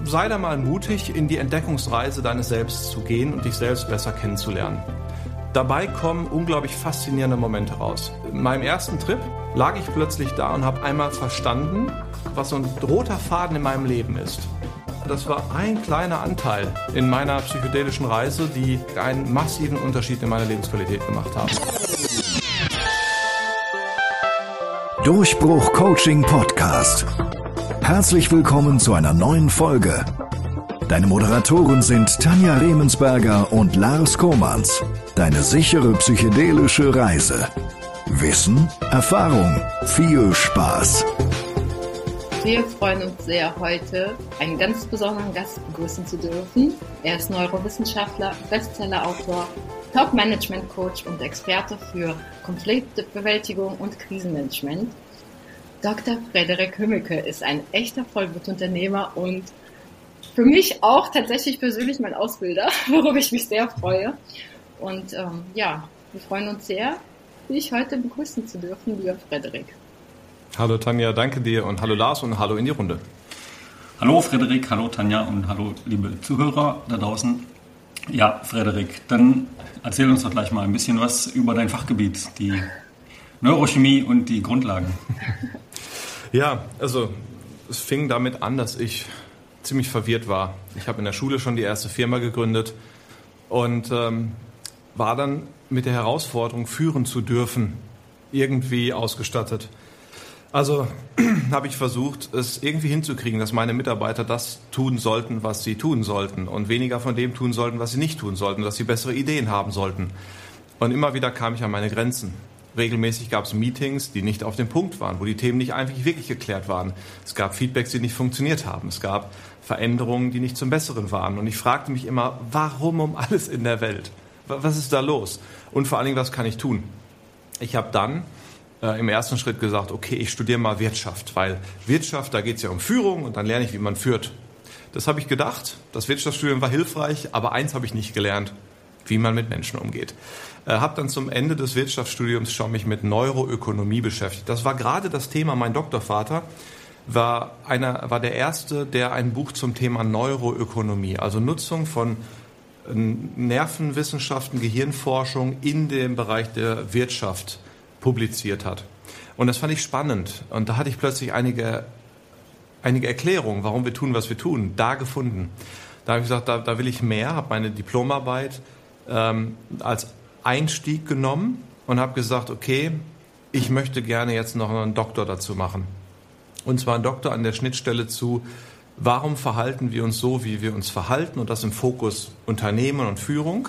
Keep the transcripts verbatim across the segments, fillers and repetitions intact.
sei da mal mutig, in die Entdeckungsreise deines Selbst zu gehen und dich selbst besser kennenzulernen. Dabei kommen unglaublich faszinierende Momente raus. In meinem ersten Trip lag ich plötzlich da und habe einmal verstanden, was so ein roter Faden in meinem Leben ist. Das war ein kleiner Anteil in meiner psychedelischen Reise, die einen massiven Unterschied in meiner Lebensqualität gemacht haben. Durchbruch Coaching Podcast. Herzlich willkommen zu einer neuen Folge. Deine Moderatoren sind Tanja Remensberger und Lars Komans. Deine sichere psychedelische Reise. Wissen, Erfahrung, viel Spaß. Wir freuen uns sehr, heute einen ganz besonderen Gast begrüßen zu dürfen. Er ist Neurowissenschaftler, Bestsellerautor, Top-Management-Coach und Experte für Konfliktbewältigung und Krisenmanagement. Doktor Frederik Hümmeke ist ein echter Vollblutunternehmer und für mich auch tatsächlich persönlich mein Ausbilder, worüber ich mich sehr freue. Und ähm, ja, wir freuen uns sehr, dich heute begrüßen zu dürfen, lieber Frederik. Hallo Tanja, danke dir und hallo Lars und hallo in die Runde. Hallo Frederik, hallo Tanja und hallo liebe Zuhörer da draußen. Ja, Frederik, dann erzähl uns doch gleich mal ein bisschen was über dein Fachgebiet, die Neurochemie und die Grundlagen. Ja, also es fing damit an, dass ich ziemlich verwirrt war. Ich habe in der Schule schon die erste Firma gegründet und ähm, war dann mit der Herausforderung, führen zu dürfen, irgendwie ausgestattet. Also habe ich versucht, es irgendwie hinzukriegen, dass meine Mitarbeiter das tun sollten, was sie tun sollten und weniger von dem tun sollten, was sie nicht tun sollten, dass sie bessere Ideen haben sollten. Und immer wieder kam ich an meine Grenzen. Regelmäßig gab es Meetings, die nicht auf den Punkt waren, wo die Themen nicht einfach wirklich geklärt waren. Es gab Feedbacks, die nicht funktioniert haben. Es gab Veränderungen, die nicht zum Besseren waren. Und ich fragte mich immer, warum um alles in der Welt? Was ist da los? Und vor allen Dingen, was kann ich tun? Ich habe dann äh, im ersten Schritt gesagt, okay, ich studiere mal Wirtschaft, weil Wirtschaft, da geht es ja um Führung und dann lerne ich, wie man führt. Das habe ich gedacht. Das Wirtschaftsstudium war hilfreich, aber eins habe ich nicht gelernt, wie man mit Menschen umgeht. Äh, habe dann zum Ende des Wirtschaftsstudiums schon mich mit Neuroökonomie beschäftigt. Das war gerade das Thema. Mein Doktorvater war, einer, war der Erste, der ein Buch zum Thema Neuroökonomie, also Nutzung von äh, Nervenwissenschaften, Gehirnforschung in dem Bereich der Wirtschaft publiziert hat. Und das fand ich spannend. Und da hatte ich plötzlich einige, einige Erklärungen, warum wir tun, was wir tun, da gefunden. Da habe ich gesagt, da, da will ich mehr, habe meine Diplomarbeit ähm, als Einstieg genommen und habe gesagt, okay, ich möchte gerne jetzt noch einen Doktor dazu machen. Und zwar einen Doktor an der Schnittstelle zu, warum verhalten wir uns so, wie wir uns verhalten, und das im Fokus Unternehmen und Führung.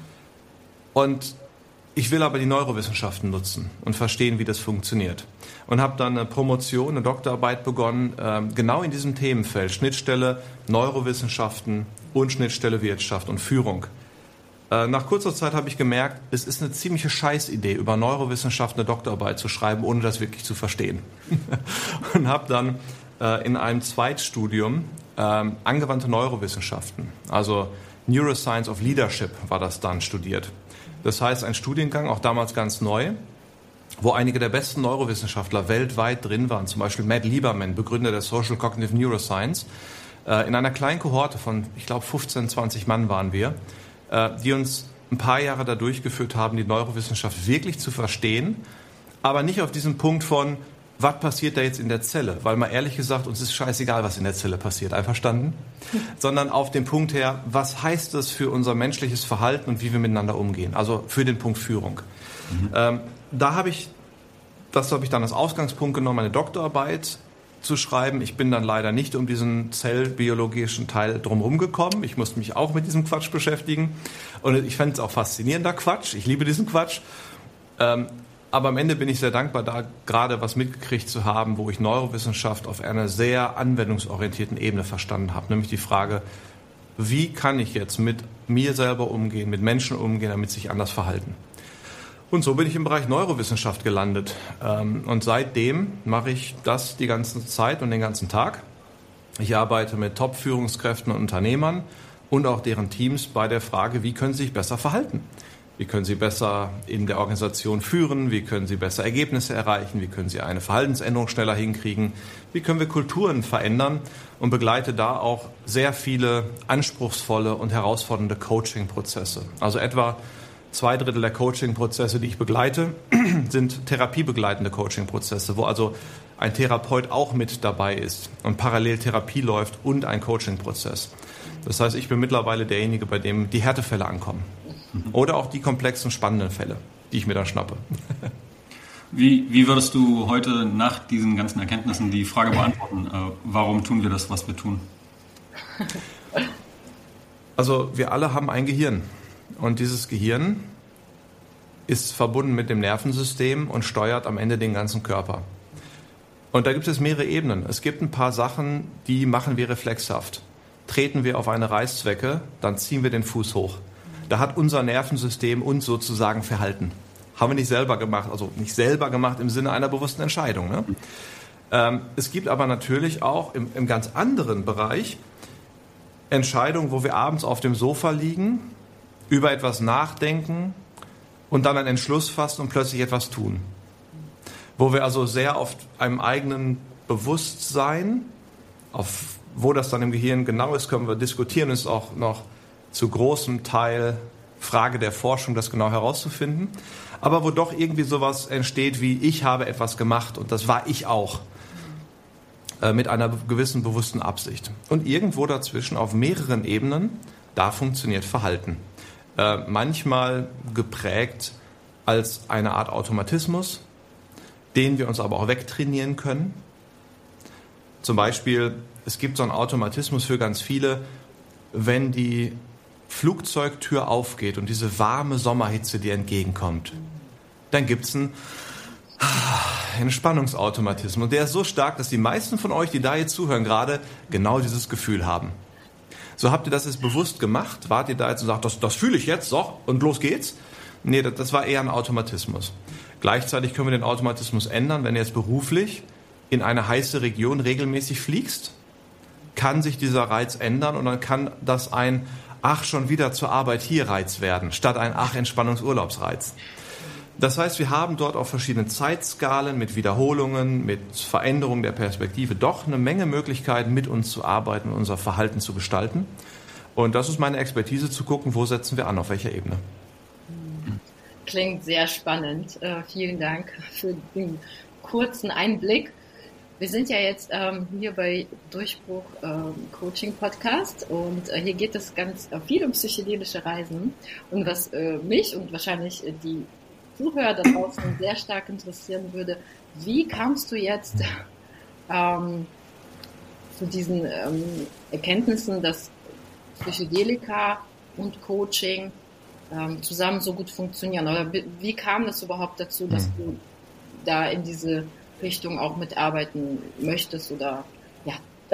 Und ich will aber die Neurowissenschaften nutzen und verstehen, wie das funktioniert. Und habe dann eine Promotion, eine Doktorarbeit begonnen, äh, genau in diesem Themenfeld, Schnittstelle Neurowissenschaften und Schnittstelle Wirtschaft und Führung. Äh, nach kurzer Zeit habe ich gemerkt, es ist eine ziemliche Scheißidee, über Neurowissenschaften eine Doktorarbeit zu schreiben, ohne das wirklich zu verstehen. Und habe dann äh, in einem Zweitstudium äh, angewandte Neurowissenschaften, also Neuroscience of Leadership war das dann, studiert. Das heißt, ein Studiengang, auch damals ganz neu, wo einige der besten Neurowissenschaftler weltweit drin waren, zum Beispiel Matt Lieberman, Begründer der Social Cognitive Neuroscience. In einer kleinen Kohorte von, ich glaube, fünfzehn, zwanzig Mann waren wir, die uns ein paar Jahre da durchgeführt haben, die Neurowissenschaft wirklich zu verstehen, aber nicht auf diesem Punkt von, was passiert da jetzt in der Zelle? Weil mal ehrlich gesagt, uns ist scheißegal, was in der Zelle passiert, einverstanden? Sondern auf den Punkt her, was heißt das für unser menschliches Verhalten und wie wir miteinander umgehen? Also für den Punkt Führung. Mhm. Ähm, da habe ich, das habe ich dann als Ausgangspunkt genommen, meine Doktorarbeit zu schreiben. Ich bin dann leider nicht um diesen zellbiologischen Teil drumherum gekommen. Ich musste mich auch mit diesem Quatsch beschäftigen. Und ich fand es auch faszinierender Quatsch. Ich liebe diesen Quatsch. Ähm, Aber am Ende bin ich sehr dankbar, da gerade was mitgekriegt zu haben, wo ich Neurowissenschaft auf einer sehr anwendungsorientierten Ebene verstanden habe. Nämlich die Frage, wie kann ich jetzt mit mir selber umgehen, mit Menschen umgehen, damit sie sich anders verhalten. Und so bin ich im Bereich Neurowissenschaft gelandet. Und seitdem mache ich das die ganze Zeit und den ganzen Tag. Ich arbeite mit Top-Führungskräften und Unternehmern und auch deren Teams bei der Frage, wie können sie sich besser verhalten? Wie können Sie besser in der Organisation führen? Wie können Sie besser Ergebnisse erreichen? Wie können Sie eine Verhaltensänderung schneller hinkriegen? Wie können wir Kulturen verändern? Und begleite da auch sehr viele anspruchsvolle und herausfordernde Coaching-Prozesse. Also etwa zwei Drittel der Coaching-Prozesse, die ich begleite, sind therapiebegleitende Coaching-Prozesse, wo also ein Therapeut auch mit dabei ist und parallel Therapie läuft und ein Coaching-Prozess. Das heißt, ich bin mittlerweile derjenige, bei dem die Härtefälle ankommen. Oder auch die komplexen, spannenden Fälle, die ich mir dann schnappe. Wie, wie würdest du heute nach diesen ganzen Erkenntnissen die Frage beantworten, äh, warum tun wir das, was wir tun? Also wir alle haben ein Gehirn. Und dieses Gehirn ist verbunden mit dem Nervensystem und steuert am Ende den ganzen Körper. Und da gibt es mehrere Ebenen. Es gibt ein paar Sachen, die machen wir reflexhaft. Treten wir auf eine Reißzwecke, dann ziehen wir den Fuß hoch. Da hat unser Nervensystem uns sozusagen verhalten. Haben wir nicht selber gemacht, also nicht selber gemacht im Sinne einer bewussten Entscheidung. Ne? Ähm, es gibt aber natürlich auch im, im ganz anderen Bereich Entscheidungen, wo wir abends auf dem Sofa liegen, über etwas nachdenken und dann einen Entschluss fassen und plötzlich etwas tun. Wo wir also sehr auf einem eigenen Bewusstsein, auf wo das dann im Gehirn genau ist, können wir diskutieren, ist auch noch zu großem Teil Frage der Forschung, das genau herauszufinden. Aber wo doch irgendwie sowas entsteht wie, ich habe etwas gemacht und das war ich auch. Äh, mit einer gewissen bewussten Absicht. Und irgendwo dazwischen auf mehreren Ebenen, da funktioniert Verhalten. Äh, manchmal geprägt als eine Art Automatismus, den wir uns aber auch wegtrainieren können. Zum Beispiel, es gibt so einen Automatismus für ganz viele, wenn die Flugzeugtür aufgeht und diese warme Sommerhitze dir entgegenkommt, dann gibt es einen Entspannungsautomatismus. Und der ist so stark, dass die meisten von euch, die da jetzt zuhören, gerade genau dieses Gefühl haben. So habt ihr das jetzt bewusst gemacht? Wart ihr da jetzt und sagt, das, das fühle ich jetzt, so, und los geht's? Nee, das, das war eher ein Automatismus. Gleichzeitig können wir den Automatismus ändern, wenn ihr jetzt beruflich in eine heiße Region regelmäßig fliegst, kann sich dieser Reiz ändern und dann kann das ein Ach, schon wieder zur Arbeit hier Reiz werden, statt ein Ach, Entspannungsurlaubsreiz. Das heißt, wir haben dort auf verschiedenen Zeitskalen, mit Wiederholungen, mit Veränderung der Perspektive doch eine Menge Möglichkeiten, mit uns zu arbeiten und unser Verhalten zu gestalten. Und das ist meine Expertise, zu gucken, wo setzen wir an, auf welcher Ebene. Klingt sehr spannend. Äh, vielen Dank für den kurzen Einblick. Wir sind ja jetzt ähm, hier bei Durchbruch ähm, Coaching Podcast und äh, hier geht es ganz äh, viel um psychedelische Reisen. Und was äh, mich und wahrscheinlich äh, die Zuhörer da draußen sehr stark interessieren würde, wie kamst du jetzt ähm, zu diesen ähm, Erkenntnissen, dass Psychedelika und Coaching ähm, zusammen so gut funktionieren? Oder wie, wie kam es überhaupt dazu, dass du da in diese Richtung auch mitarbeiten möchtest oder ja.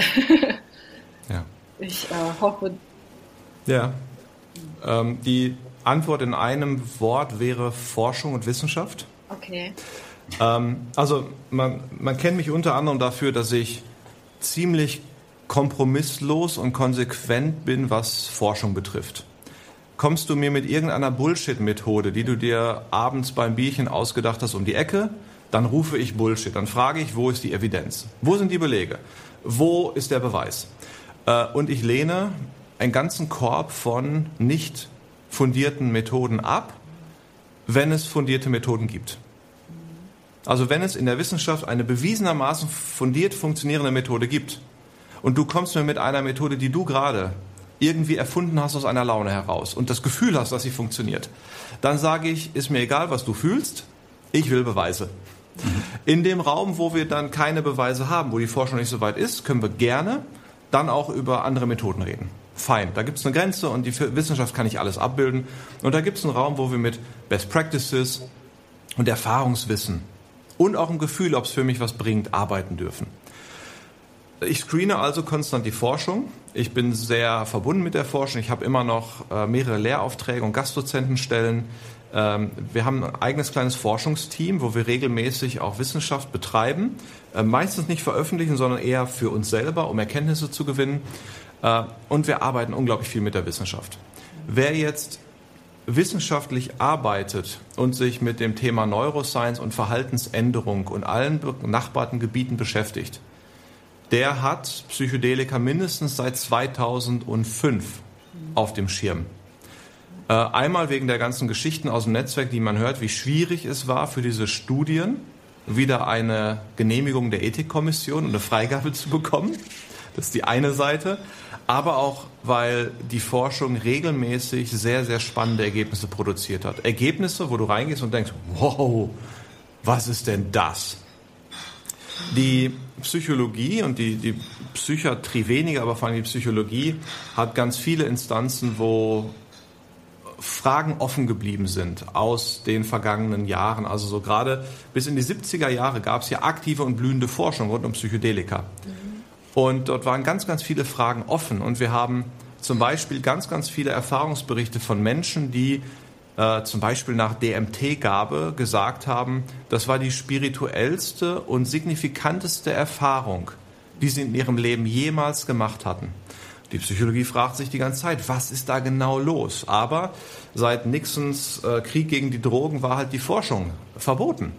ja. Ich äh, hoffe. Ja. Ähm, die Antwort in einem Wort wäre Forschung und Wissenschaft. Okay. Ähm, also man, man kennt mich unter anderem dafür, dass ich ziemlich kompromisslos und konsequent bin, was Forschung betrifft. Kommst du mir mit irgendeiner Bullshit-Methode, die du dir abends beim Bierchen ausgedacht hast, um die Ecke, dann rufe ich Bullshit. Dann frage ich, wo ist die Evidenz? Wo sind die Belege? Wo ist der Beweis? Und ich lehne einen ganzen Korb von nicht fundierten Methoden ab, wenn es fundierte Methoden gibt. Also wenn es in der Wissenschaft eine bewiesenermaßen fundiert funktionierende Methode gibt und du kommst mir mit einer Methode, die du gerade irgendwie erfunden hast aus einer Laune heraus und das Gefühl hast, dass sie funktioniert, dann sage ich, ist mir egal, was du fühlst, ich will Beweise. In dem Raum, wo wir dann keine Beweise haben, wo die Forschung nicht so weit ist, können wir gerne dann auch über andere Methoden reden. Fein, da gibt es eine Grenze und die Wissenschaft kann nicht alles abbilden. Und da gibt es einen Raum, wo wir mit Best Practices und Erfahrungswissen und auch ein Gefühl, ob es für mich was bringt, arbeiten dürfen. Ich screene also konstant die Forschung. Ich bin sehr verbunden mit der Forschung. Ich habe immer noch äh, mehrere Lehraufträge und Gastdozentenstellen. Ähm, wir haben ein eigenes kleines Forschungsteam, wo wir regelmäßig auch Wissenschaft betreiben. Äh, meistens nicht veröffentlichen, sondern eher für uns selber, um Erkenntnisse zu gewinnen. Äh, und wir arbeiten unglaublich viel mit der Wissenschaft. Wer jetzt wissenschaftlich arbeitet und sich mit dem Thema Neuroscience und Verhaltensänderung und allen benachbarten Gebieten beschäftigt, der hat Psychedelika mindestens seit zweitausendfünf auf dem Schirm. Äh, einmal wegen der ganzen Geschichten aus dem Netzwerk, die man hört, wie schwierig es war für diese Studien, wieder eine Genehmigung der Ethikkommission und eine Freigabe zu bekommen. Das ist die eine Seite. Aber auch, weil die Forschung regelmäßig sehr, sehr spannende Ergebnisse produziert hat. Ergebnisse, wo du reingehst und denkst, wow, was ist denn das? Die Psychologie und die, die Psychiatrie weniger, aber vor allem die Psychologie hat ganz viele Instanzen, wo Fragen offen geblieben sind aus den vergangenen Jahren. Also so gerade bis in die siebziger Jahre gab es ja aktive und blühende Forschung rund um Psychedelika. Mhm. Und dort waren ganz, ganz viele Fragen offen. Und wir haben zum Beispiel ganz, ganz viele Erfahrungsberichte von Menschen, die äh, zum Beispiel nach D M T-Gabe gesagt haben, das war die spirituellste und signifikanteste Erfahrung, die sie in ihrem Leben jemals gemacht hatten. Die Psychologie fragt sich die ganze Zeit, was ist da genau los? Aber seit Nixons äh, Krieg gegen die Drogen war halt die Forschung verboten.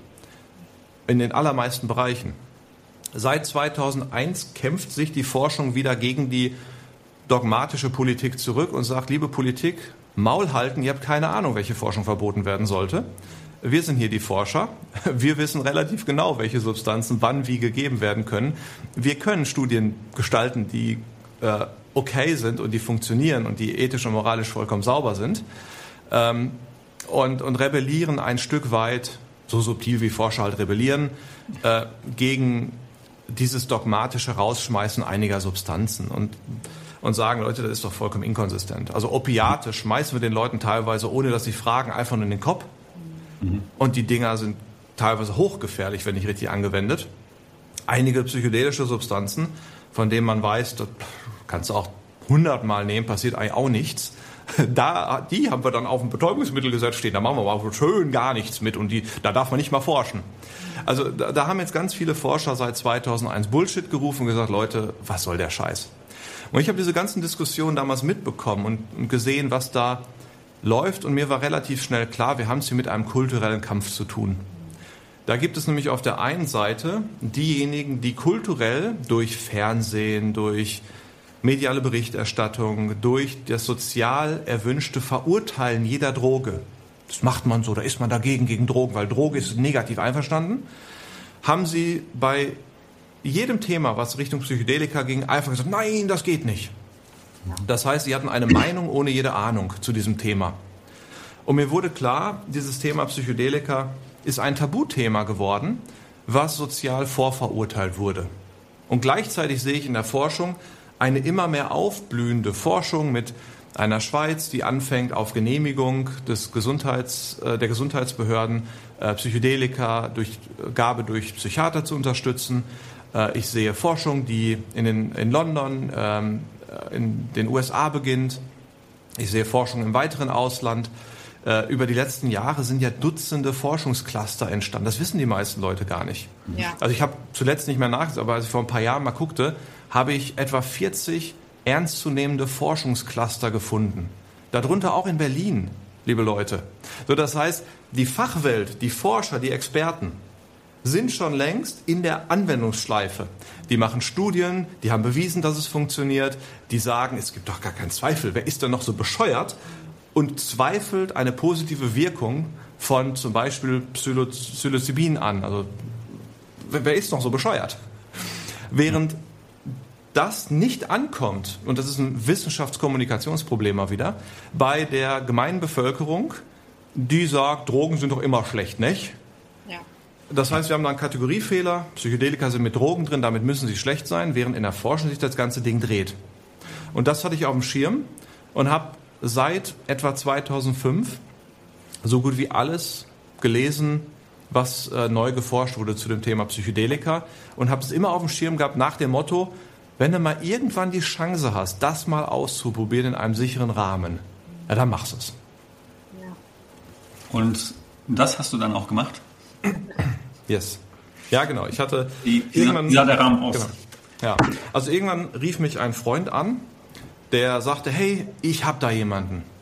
In den allermeisten Bereichen. Seit zweitausendeins kämpft sich die Forschung wieder gegen die dogmatische Politik zurück und sagt, liebe Politik, Maul halten, ihr habt keine Ahnung, welche Forschung verboten werden sollte. Wir sind hier die Forscher. Wir wissen relativ genau, welche Substanzen wann wie gegeben werden können. Wir können Studien gestalten, die äh, okay sind und die funktionieren und die ethisch und moralisch vollkommen sauber sind. Ähm, und, und rebellieren ein Stück weit, so subtil wie Forscher halt rebellieren, äh, gegen dieses dogmatische Rausschmeißen einiger Substanzen und, und sagen, Leute, das ist doch vollkommen inkonsistent. Also Opiate schmeißen wir den Leuten teilweise, ohne dass sie fragen, einfach nur in den Kopf. Mhm. Und die Dinger sind teilweise hochgefährlich, wenn nicht richtig angewendet. Einige psychedelische Substanzen, von denen man weiß, das kannst du auch hundertmal nehmen, passiert eigentlich auch nichts. Da, die haben wir dann auf dem Betäubungsmittelgesetz stehen, da machen wir aber schön gar nichts mit und die, da darf man nicht mal forschen. Also da, da haben jetzt ganz viele Forscher seit zweitausendeins Bullshit gerufen und gesagt, Leute, was soll der Scheiß? Und ich habe diese ganzen Diskussionen damals mitbekommen und, und gesehen, was da läuft und mir war relativ schnell klar, wir haben es hier mit einem kulturellen Kampf zu tun. Da gibt es nämlich auf der einen Seite diejenigen, die kulturell durch Fernsehen, durch mediale Berichterstattung, durch das sozial erwünschte Verurteilen jeder Droge, das macht man so, da ist man dagegen, gegen Drogen, weil Droge ist negativ einverstanden, haben sie bei jedem Thema, was Richtung Psychedelika ging, einfach gesagt, nein, das geht nicht. Das heißt, sie hatten eine Meinung ohne jede Ahnung zu diesem Thema. Und mir wurde klar, dieses Thema Psychedelika ist ein Tabuthema geworden, was sozial vorverurteilt wurde. Und gleichzeitig sehe ich in der Forschung eine immer mehr aufblühende Forschung mit einer Schweiz, die anfängt, auf Genehmigung des Gesundheits, äh, der Gesundheitsbehörden äh, Psychedelika durch Gabe durch Psychiater zu unterstützen. Äh, ich sehe Forschung, die in, den, in London, ähm, in den U S A beginnt. Ich sehe Forschung im weiteren Ausland. Äh, über die letzten Jahre sind ja Dutzende Forschungscluster entstanden. Das wissen die meisten Leute gar nicht. Ja. Also ich habe zuletzt nicht mehr nachgesehen, aber als ich vor ein paar Jahren mal guckte, habe ich etwa vierzig ernstzunehmende Forschungscluster gefunden. Darunter auch in Berlin, liebe Leute. So, das heißt, die Fachwelt, die Forscher, die Experten sind schon längst in der Anwendungsschleife. Die machen Studien, die haben bewiesen, dass es funktioniert. Die sagen, es gibt doch gar keinen Zweifel. Wer ist denn noch so bescheuert und zweifelt eine positive Wirkung von zum Beispiel Psilocybin an? Also, wer ist noch so bescheuert? Während das nicht ankommt, und das ist ein Wissenschaftskommunikationsproblem mal wieder, bei der gemeinen Bevölkerung, die sagt, Drogen sind doch immer schlecht, nicht? Ja. Das heißt, wir haben da einen Kategoriefehler, Psychedelika sind mit Drogen drin, damit müssen sie schlecht sein, während in der Forschung sich das ganze Ding dreht. Und das hatte ich auf dem Schirm und habe seit etwa zweitausendfünf so gut wie alles gelesen, was äh, neu geforscht wurde zu dem Thema Psychedelika und habe es immer auf dem Schirm gehabt nach dem Motto, wenn du mal irgendwann die Chance hast, das mal auszuprobieren in einem sicheren Rahmen, ja, dann machst du es. Ja. Und das hast du dann auch gemacht? Yes. Ja, genau. Ich hatte wie, irgendwann... Wie sah der Rahmen aus? Genau. Ja. Also irgendwann rief mich ein Freund an, der sagte, hey, ich habe da jemanden.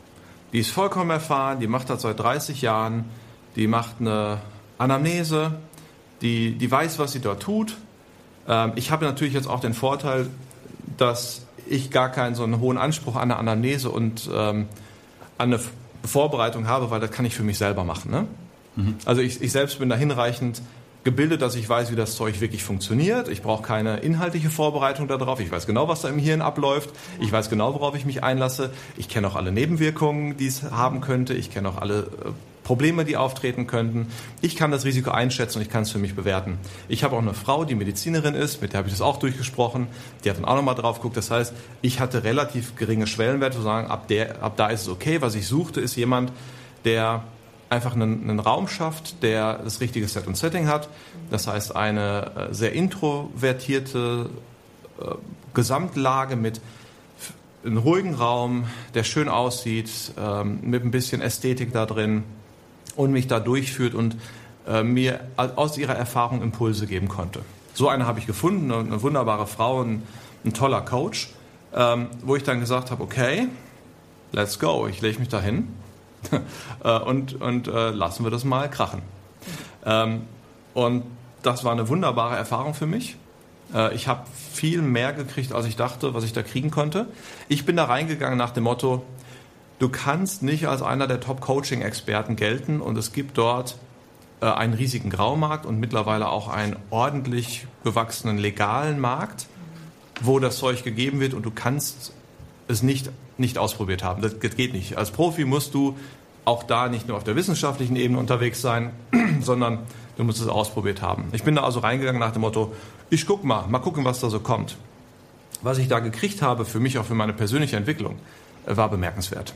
Die ist vollkommen erfahren, die macht das seit dreißig Jahren, die macht eine Anamnese, die, die weiß, was sie dort tut. Ähm, ich habe natürlich jetzt auch den Vorteil, dass ich gar keinen so einen hohen Anspruch an eine Anamnese und ähm, an eine Vorbereitung habe, weil das kann ich für mich selber machen. Ne? Mhm. Also ich, ich selbst bin da hinreichend gebildet, dass ich weiß, wie das Zeug wirklich funktioniert. Ich brauche keine inhaltliche Vorbereitung darauf. Ich weiß genau, was da im Hirn abläuft. Ich weiß genau, worauf ich mich einlasse. Ich kenne auch alle Nebenwirkungen, die es haben könnte. Ich kenne auch alle äh, Probleme, die auftreten könnten. Ich kann das Risiko einschätzen und ich kann es für mich bewerten. Ich habe auch eine Frau, die Medizinerin ist, mit der habe ich das auch durchgesprochen. Die hat dann auch nochmal drauf geguckt. Das heißt, ich hatte relativ geringe Schwellenwerte, zu sagen, ab, der, ab da ist es okay. Was ich suchte, ist jemand, der einfach einen, einen Raum schafft, der das richtige Set und Setting hat. Das heißt, eine sehr introvertierte äh, Gesamtlage mit einem ruhigen Raum, der schön aussieht, ähm, mit ein bisschen Ästhetik da drin und mich da durchführt und äh, mir aus ihrer Erfahrung Impulse geben konnte. So eine habe ich gefunden, eine wunderbare Frau, ein, ein toller Coach, ähm, wo ich dann gesagt habe, okay, let's go, ich lege mich da hin. und und äh, lassen wir das mal krachen. Ähm, und das war eine wunderbare Erfahrung für mich. Äh, ich habe viel mehr gekriegt, als ich dachte, was ich da kriegen konnte. Ich bin da reingegangen nach dem Motto, du kannst nicht als einer der Top-Coaching-Experten gelten und es gibt dort äh, einen riesigen Graumarkt und mittlerweile auch einen ordentlich gewachsenen legalen Markt, wo das Zeug gegeben wird und du kannst es nicht nicht ausprobiert haben. Das geht nicht. Als Profi musst du auch da nicht nur auf der wissenschaftlichen Ebene unterwegs sein, sondern du musst es ausprobiert haben. Ich bin da also reingegangen nach dem Motto, ich guck mal, mal gucken, was da so kommt. Was ich da gekriegt habe, für mich auch für meine persönliche Entwicklung, war bemerkenswert.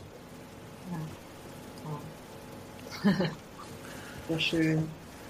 Ja, oh. Sehr schön.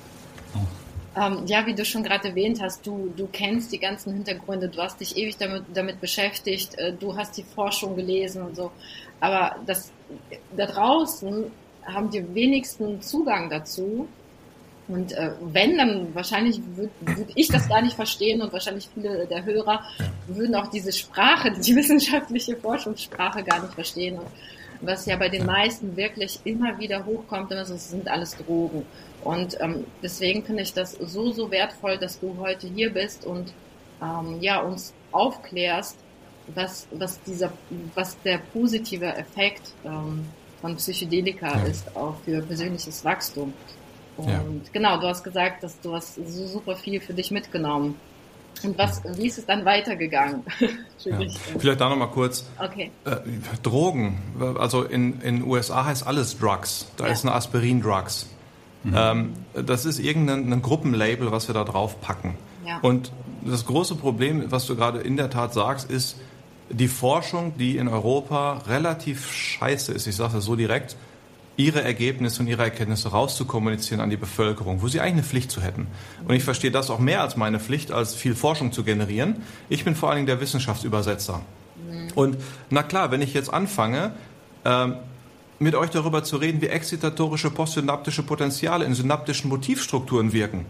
Ähm, ja, wie du schon gerade erwähnt hast, du, du kennst die ganzen Hintergründe, du hast dich ewig damit, damit beschäftigt, äh, du hast die Forschung gelesen und so, aber das, da draußen haben die wenigsten Zugang dazu und äh, wenn, dann wahrscheinlich würde würd ich das gar nicht verstehen und wahrscheinlich viele der Hörer würden auch diese Sprache, die wissenschaftliche Forschungssprache gar nicht verstehen und was ja bei den meisten wirklich immer wieder hochkommt, das sind alles Drogen. Und ähm, deswegen finde ich das so, so wertvoll, dass du heute hier bist und ähm, ja, uns aufklärst, was, was, dieser, was der positive Effekt ähm, von Psychedelika ja. ist, auch für persönliches Wachstum. Und ja. genau, du hast gesagt, dass du hast so super viel für dich mitgenommen. Und was, wie ist es dann weitergegangen? Ja. Vielleicht da nochmal kurz. Okay. Äh, Drogen, also in den U S A heißt alles Drugs. Da ja. ist eine Aspirin-Drugs. Mhm. Ähm, das ist irgendein ein Gruppenlabel, was wir da drauf packen. Ja. Und das große Problem, was du gerade in der Tat sagst, ist die Forschung, die in Europa relativ scheiße ist, ich sage das so direkt, ihre Ergebnisse und ihre Erkenntnisse rauszukommunizieren an die Bevölkerung, wo sie eigentlich eine Pflicht zu hätten. Und ich verstehe das auch mehr als meine Pflicht, als viel Forschung zu generieren. Ich bin vor allen Dingen der Wissenschaftsübersetzer. Mhm. Und na klar, wenn ich jetzt anfange, ähm, mit euch darüber zu reden, wie exzitatorische postsynaptische Potenziale in synaptischen Motivstrukturen wirken.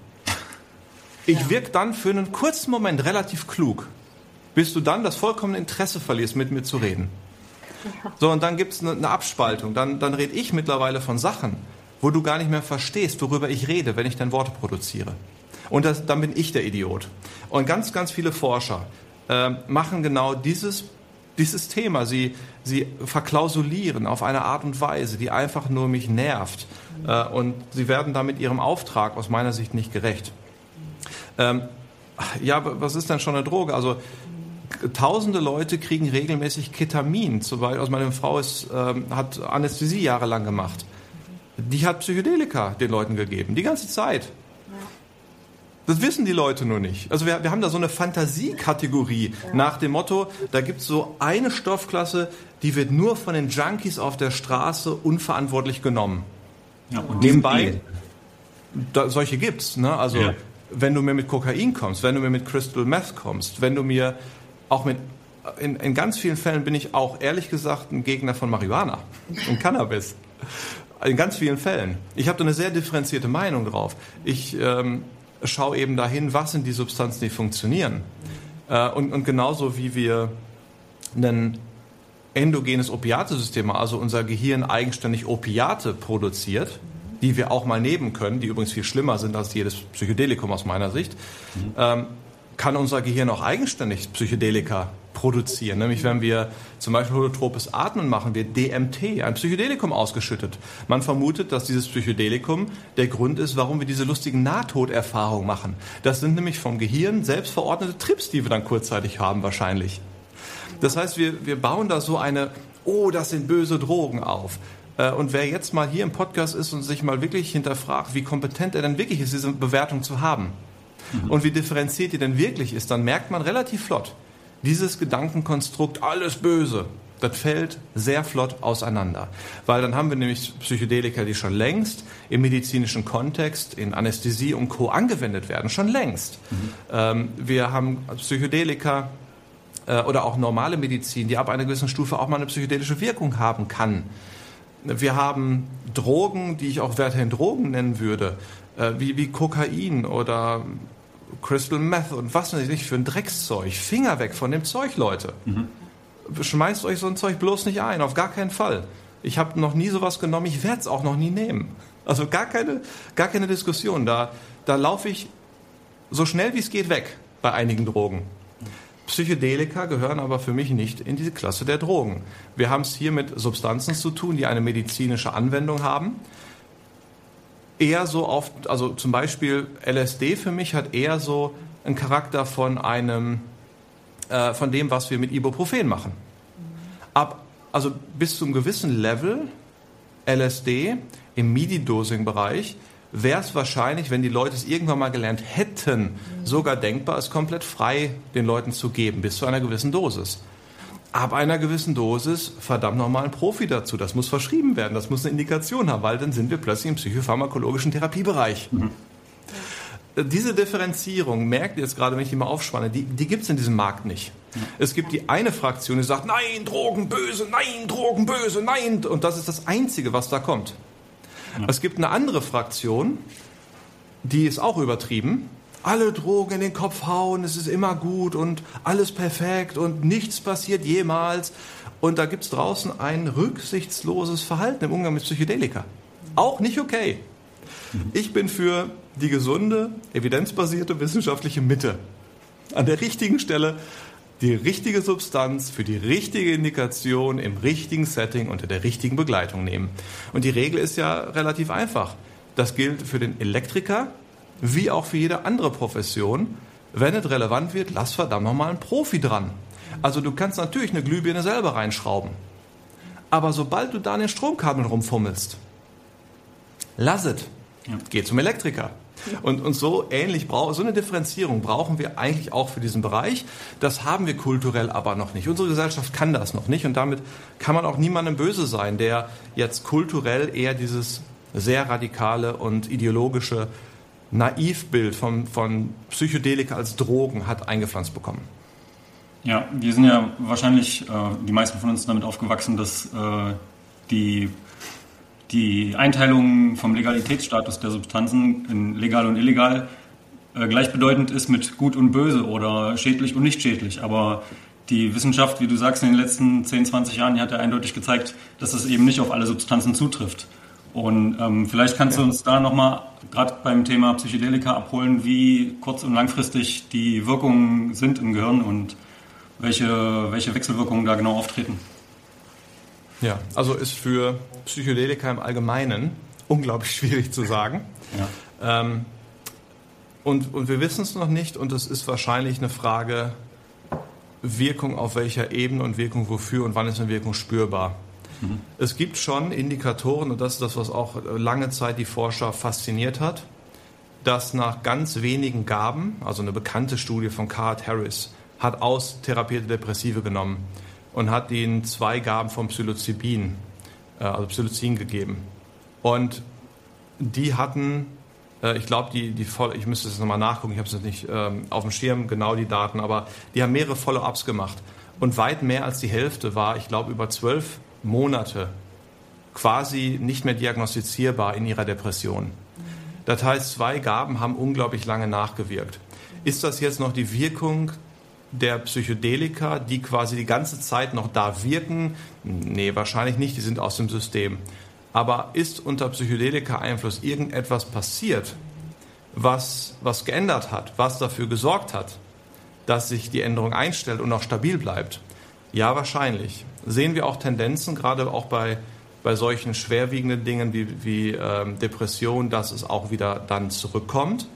Ich ja. wirke dann für einen kurzen Moment relativ klug, bis du dann das vollkommene Interesse verlierst, mit mir zu reden. So, und dann gibt es eine, eine Abspaltung. Dann, dann rede ich mittlerweile von Sachen, wo du gar nicht mehr verstehst, worüber ich rede, wenn ich dann Worte produziere. Und das, dann bin ich der Idiot. Und ganz, ganz viele Forscher äh, machen genau dieses, dieses Thema. Sie, sie verklausulieren auf eine Art und Weise, die einfach nur mich nervt. Äh, und sie werden damit ihrem Auftrag aus meiner Sicht nicht gerecht. Ähm, ja, was ist denn schon eine Droge? Also tausende Leute kriegen regelmäßig Ketamin. Zum Beispiel, also meine Frau ist, ähm, hat Anästhesie jahrelang gemacht. Die hat Psychedelika den Leuten gegeben, die ganze Zeit. Das wissen die Leute nur nicht. Also wir, wir haben da so eine Fantasiekategorie nach dem Motto, da gibt es so eine Stoffklasse, die wird nur von den Junkies auf der Straße unverantwortlich genommen. Ja, und nebenbei, da, solche gibt's, ne? Also ja. wenn du mir mit Kokain kommst, wenn du mir mit Crystal Meth kommst, wenn du mir auch mit, in, in ganz vielen Fällen bin ich auch ehrlich gesagt ein Gegner von Marihuana und Cannabis. In ganz vielen Fällen. Ich habe da eine sehr differenzierte Meinung drauf. Ich ähm, schaue eben dahin, was sind die Substanzen, die funktionieren. Äh, und, und genauso wie wir einen endogenes Opiatesystem, also unser Gehirn eigenständig Opiate produziert, die wir auch mal nehmen können, die übrigens viel schlimmer sind als jedes Psychedelikum aus meiner Sicht, mhm. ähm, kann unser Gehirn auch eigenständig Psychedelika produzieren. Nämlich wenn wir zum Beispiel holotropes Atmen machen, wird D M T, ein Psychedelikum, ausgeschüttet. Man vermutet, dass dieses Psychedelikum der Grund ist, warum wir diese lustigen Nahtoderfahrungen machen. Das sind nämlich vom Gehirn selbst verordnete Trips, die wir dann kurzzeitig haben wahrscheinlich. Das heißt, wir, wir bauen da so eine, oh, das sind böse Drogen auf. Und wer jetzt mal hier im Podcast ist und sich mal wirklich hinterfragt, wie kompetent er denn wirklich ist, diese Bewertung zu haben mhm. und wie differenziert die denn wirklich ist, dann merkt man relativ flott, dieses Gedankenkonstrukt, alles böse, das fällt sehr flott auseinander. Weil dann haben wir nämlich Psychedelika, die schon längst im medizinischen Kontext, in Anästhesie und Co. angewendet werden, schon längst. Mhm. Ähm, wir haben Psychedelika äh, oder auch normale Medizin, die ab einer gewissen Stufe auch mal eine psychedelische Wirkung haben kann. Wir haben Drogen, die ich auch weiterhin Drogen nennen würde, äh, wie, wie Kokain oder Crystal Meth und was weiß ich für ein Dreckszeug. Finger weg von dem Zeug, Leute. Mhm. Schmeißt euch so ein Zeug bloß nicht ein, auf gar keinen Fall. Ich habe noch nie sowas genommen, ich werde es auch noch nie nehmen. Also gar keine, gar keine Diskussion. Da, da laufe ich so schnell wie es geht weg bei einigen Drogen. Psychedelika gehören aber für mich nicht in diese Klasse der Drogen. Wir haben es hier mit Substanzen zu tun, die eine medizinische Anwendung haben. Eher so auf, also zum Beispiel L S D für mich hat eher so einen Charakter von einem, äh, von dem, was wir mit Ibuprofen machen. Ab, also bis zu einem gewissen Level L S D im Midi-Dosing-Bereich wäre es wahrscheinlich, wenn die Leute es irgendwann mal gelernt hätten, sogar denkbar, es komplett frei den Leuten zu geben, bis zu einer gewissen Dosis. Ab einer gewissen Dosis, verdammt nochmal ein Profi dazu. Das muss verschrieben werden, das muss eine Indikation haben, weil dann sind wir plötzlich im psychopharmakologischen Therapiebereich. Mhm. Diese Differenzierung, merkt ihr jetzt gerade, wenn ich die mal aufspanne, die, die gibt es in diesem Markt nicht. Mhm. Es gibt die eine Fraktion, die sagt, nein, Drogen böse, nein, Drogen böse, nein. Und das ist das Einzige, was da kommt. Ja. Es gibt eine andere Fraktion, die ist auch übertrieben. Alle Drogen in den Kopf hauen, es ist immer gut und alles perfekt und nichts passiert jemals. Und da gibt es draußen ein rücksichtsloses Verhalten im Umgang mit Psychedelika. Auch nicht okay. Ich bin für die gesunde, evidenzbasierte wissenschaftliche Mitte. An der richtigen Stelle die richtige Substanz für die richtige Indikation im richtigen Setting unter der richtigen Begleitung nehmen. Und die Regel ist ja relativ einfach. Das gilt für den Elektriker wie auch für jede andere Profession. Wenn es relevant wird, lass verdammt nochmal einen Profi dran. Also du kannst natürlich eine Glühbirne selber reinschrauben. Aber sobald du da an den Stromkabeln rumfummelst, lass es. Ja. Geh zum Elektriker. Und, und so ähnlich, so eine Differenzierung brauchen wir eigentlich auch für diesen Bereich. Das haben wir kulturell aber noch nicht. Unsere Gesellschaft kann das noch nicht. Und damit kann man auch niemandem böse sein, der jetzt kulturell eher dieses sehr radikale und ideologische Naivbild von, von Psychedelika als Drogen hat eingepflanzt bekommen. Ja, wir sind ja wahrscheinlich, äh, die meisten von uns damit aufgewachsen, dass äh, die, die Einteilung vom Legalitätsstatus der Substanzen in legal und illegal äh, gleichbedeutend ist mit gut und böse oder schädlich und nicht schädlich. Aber die Wissenschaft, wie du sagst, in den letzten zehn, zwanzig Jahren, die hat ja eindeutig gezeigt, dass es eben nicht auf alle Substanzen zutrifft. Und ähm, vielleicht kannst du uns da nochmal, gerade beim Thema Psychedelika, abholen, wie kurz- und langfristig die Wirkungen sind im Gehirn und welche, welche Wechselwirkungen da genau auftreten. Ja, also ist für Psychedelika im Allgemeinen unglaublich schwierig zu sagen. Ja. Ähm, und, und wir wissen es noch nicht und es ist wahrscheinlich eine Frage Wirkung auf welcher Ebene und Wirkung wofür und wann ist eine Wirkung spürbar. Mhm. Es gibt schon Indikatoren, und das ist das, was auch lange Zeit die Forscher fasziniert hat, dass nach ganz wenigen Gaben, also eine bekannte Studie von Carhart Harris, hat austherapierte Depressive genommen und hat ihnen zwei Gaben von Psilocybin, also Psilocin gegeben. Und die hatten, ich glaube, die, die ich müsste es nochmal nachgucken, ich habe es jetzt nicht ähm, auf dem Schirm, genau die Daten, aber die haben mehrere Follow-ups gemacht. Und weit mehr als die Hälfte war, ich glaube, über zwölf Monate quasi nicht mehr diagnostizierbar in ihrer Depression. Das heißt, zwei Gaben haben unglaublich lange nachgewirkt. Ist das jetzt noch die Wirkung der Psychedelika, die quasi die ganze Zeit noch da wirken? Nee, wahrscheinlich nicht, die sind aus dem System. Aber ist unter Psychedelika-Einfluss irgendetwas passiert, was, was geändert hat, was dafür gesorgt hat, dass sich die Änderung einstellt und auch stabil bleibt? Ja, wahrscheinlich. Sehen wir auch Tendenzen, gerade auch bei, bei solchen schwerwiegenden Dingen wie, wie ähm, Depression, dass es auch wieder dann zurückkommt?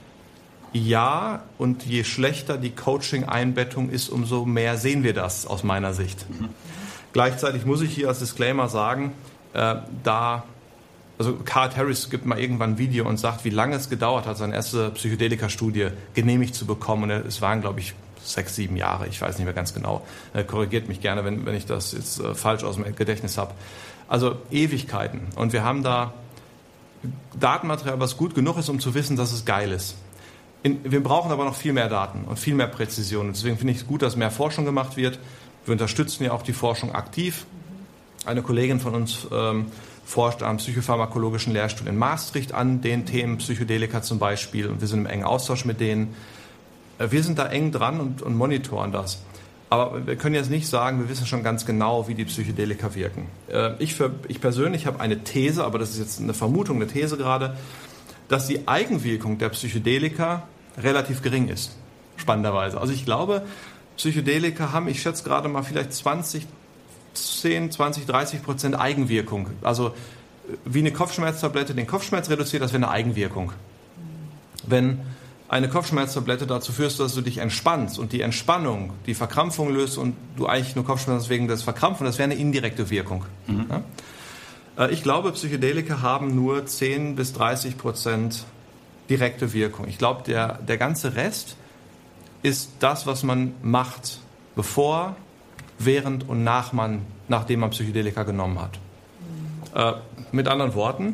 Ja, und je schlechter die Coaching-Einbettung ist, umso mehr sehen wir das aus meiner Sicht. Mhm. Gleichzeitig muss ich hier als Disclaimer sagen, äh, da, also Carl Harris gibt mal irgendwann ein Video und sagt, wie lange es gedauert hat, seine erste Psychedelika-Studie genehmigt zu bekommen. Und es waren, glaube ich, sechs, sieben Jahre, ich weiß nicht mehr ganz genau. Äh, korrigiert mich gerne, wenn, wenn ich das jetzt äh, falsch aus dem Gedächtnis habe. Also Ewigkeiten. Und wir haben da Datenmaterial, was gut genug ist, um zu wissen, dass es geil ist. In, wir brauchen aber noch viel mehr Daten und viel mehr Präzision. Und deswegen finde ich es gut, dass mehr Forschung gemacht wird. Wir unterstützen ja auch die Forschung aktiv. Eine Kollegin von uns ähm, forscht am psychopharmakologischen Lehrstuhl in Maastricht an den Themen Psychedelika zum Beispiel. Und wir sind im engen Austausch mit denen. Äh, wir sind da eng dran und, und monitoren das. Aber wir können jetzt nicht sagen, wir wissen schon ganz genau, wie die Psychedelika wirken. Äh, ich, für, ich persönlich habe eine These, aber das ist jetzt eine Vermutung, eine These gerade, dass die Eigenwirkung der Psychedelika relativ gering ist, spannenderweise. Also ich glaube, Psychedelika haben, ich schätze gerade mal vielleicht zwanzig, zehn, zwanzig, dreißig Prozent Eigenwirkung. Also wie eine Kopfschmerztablette den Kopfschmerz reduziert, das wäre eine Eigenwirkung. Wenn eine Kopfschmerztablette dazu führt, dass du dich entspannst und die Entspannung die Verkrampfung löst und du eigentlich nur Kopfschmerzen wegen des Verkrampfen, das wäre eine indirekte Wirkung. Mhm. Ja? Ich glaube, Psychedelika haben nur zehn bis dreißig Prozent direkte Wirkung. Ich glaube, der, der ganze Rest ist das, was man macht, bevor, während und nach man, nachdem man Psychedelika genommen hat. Äh, mit anderen Worten,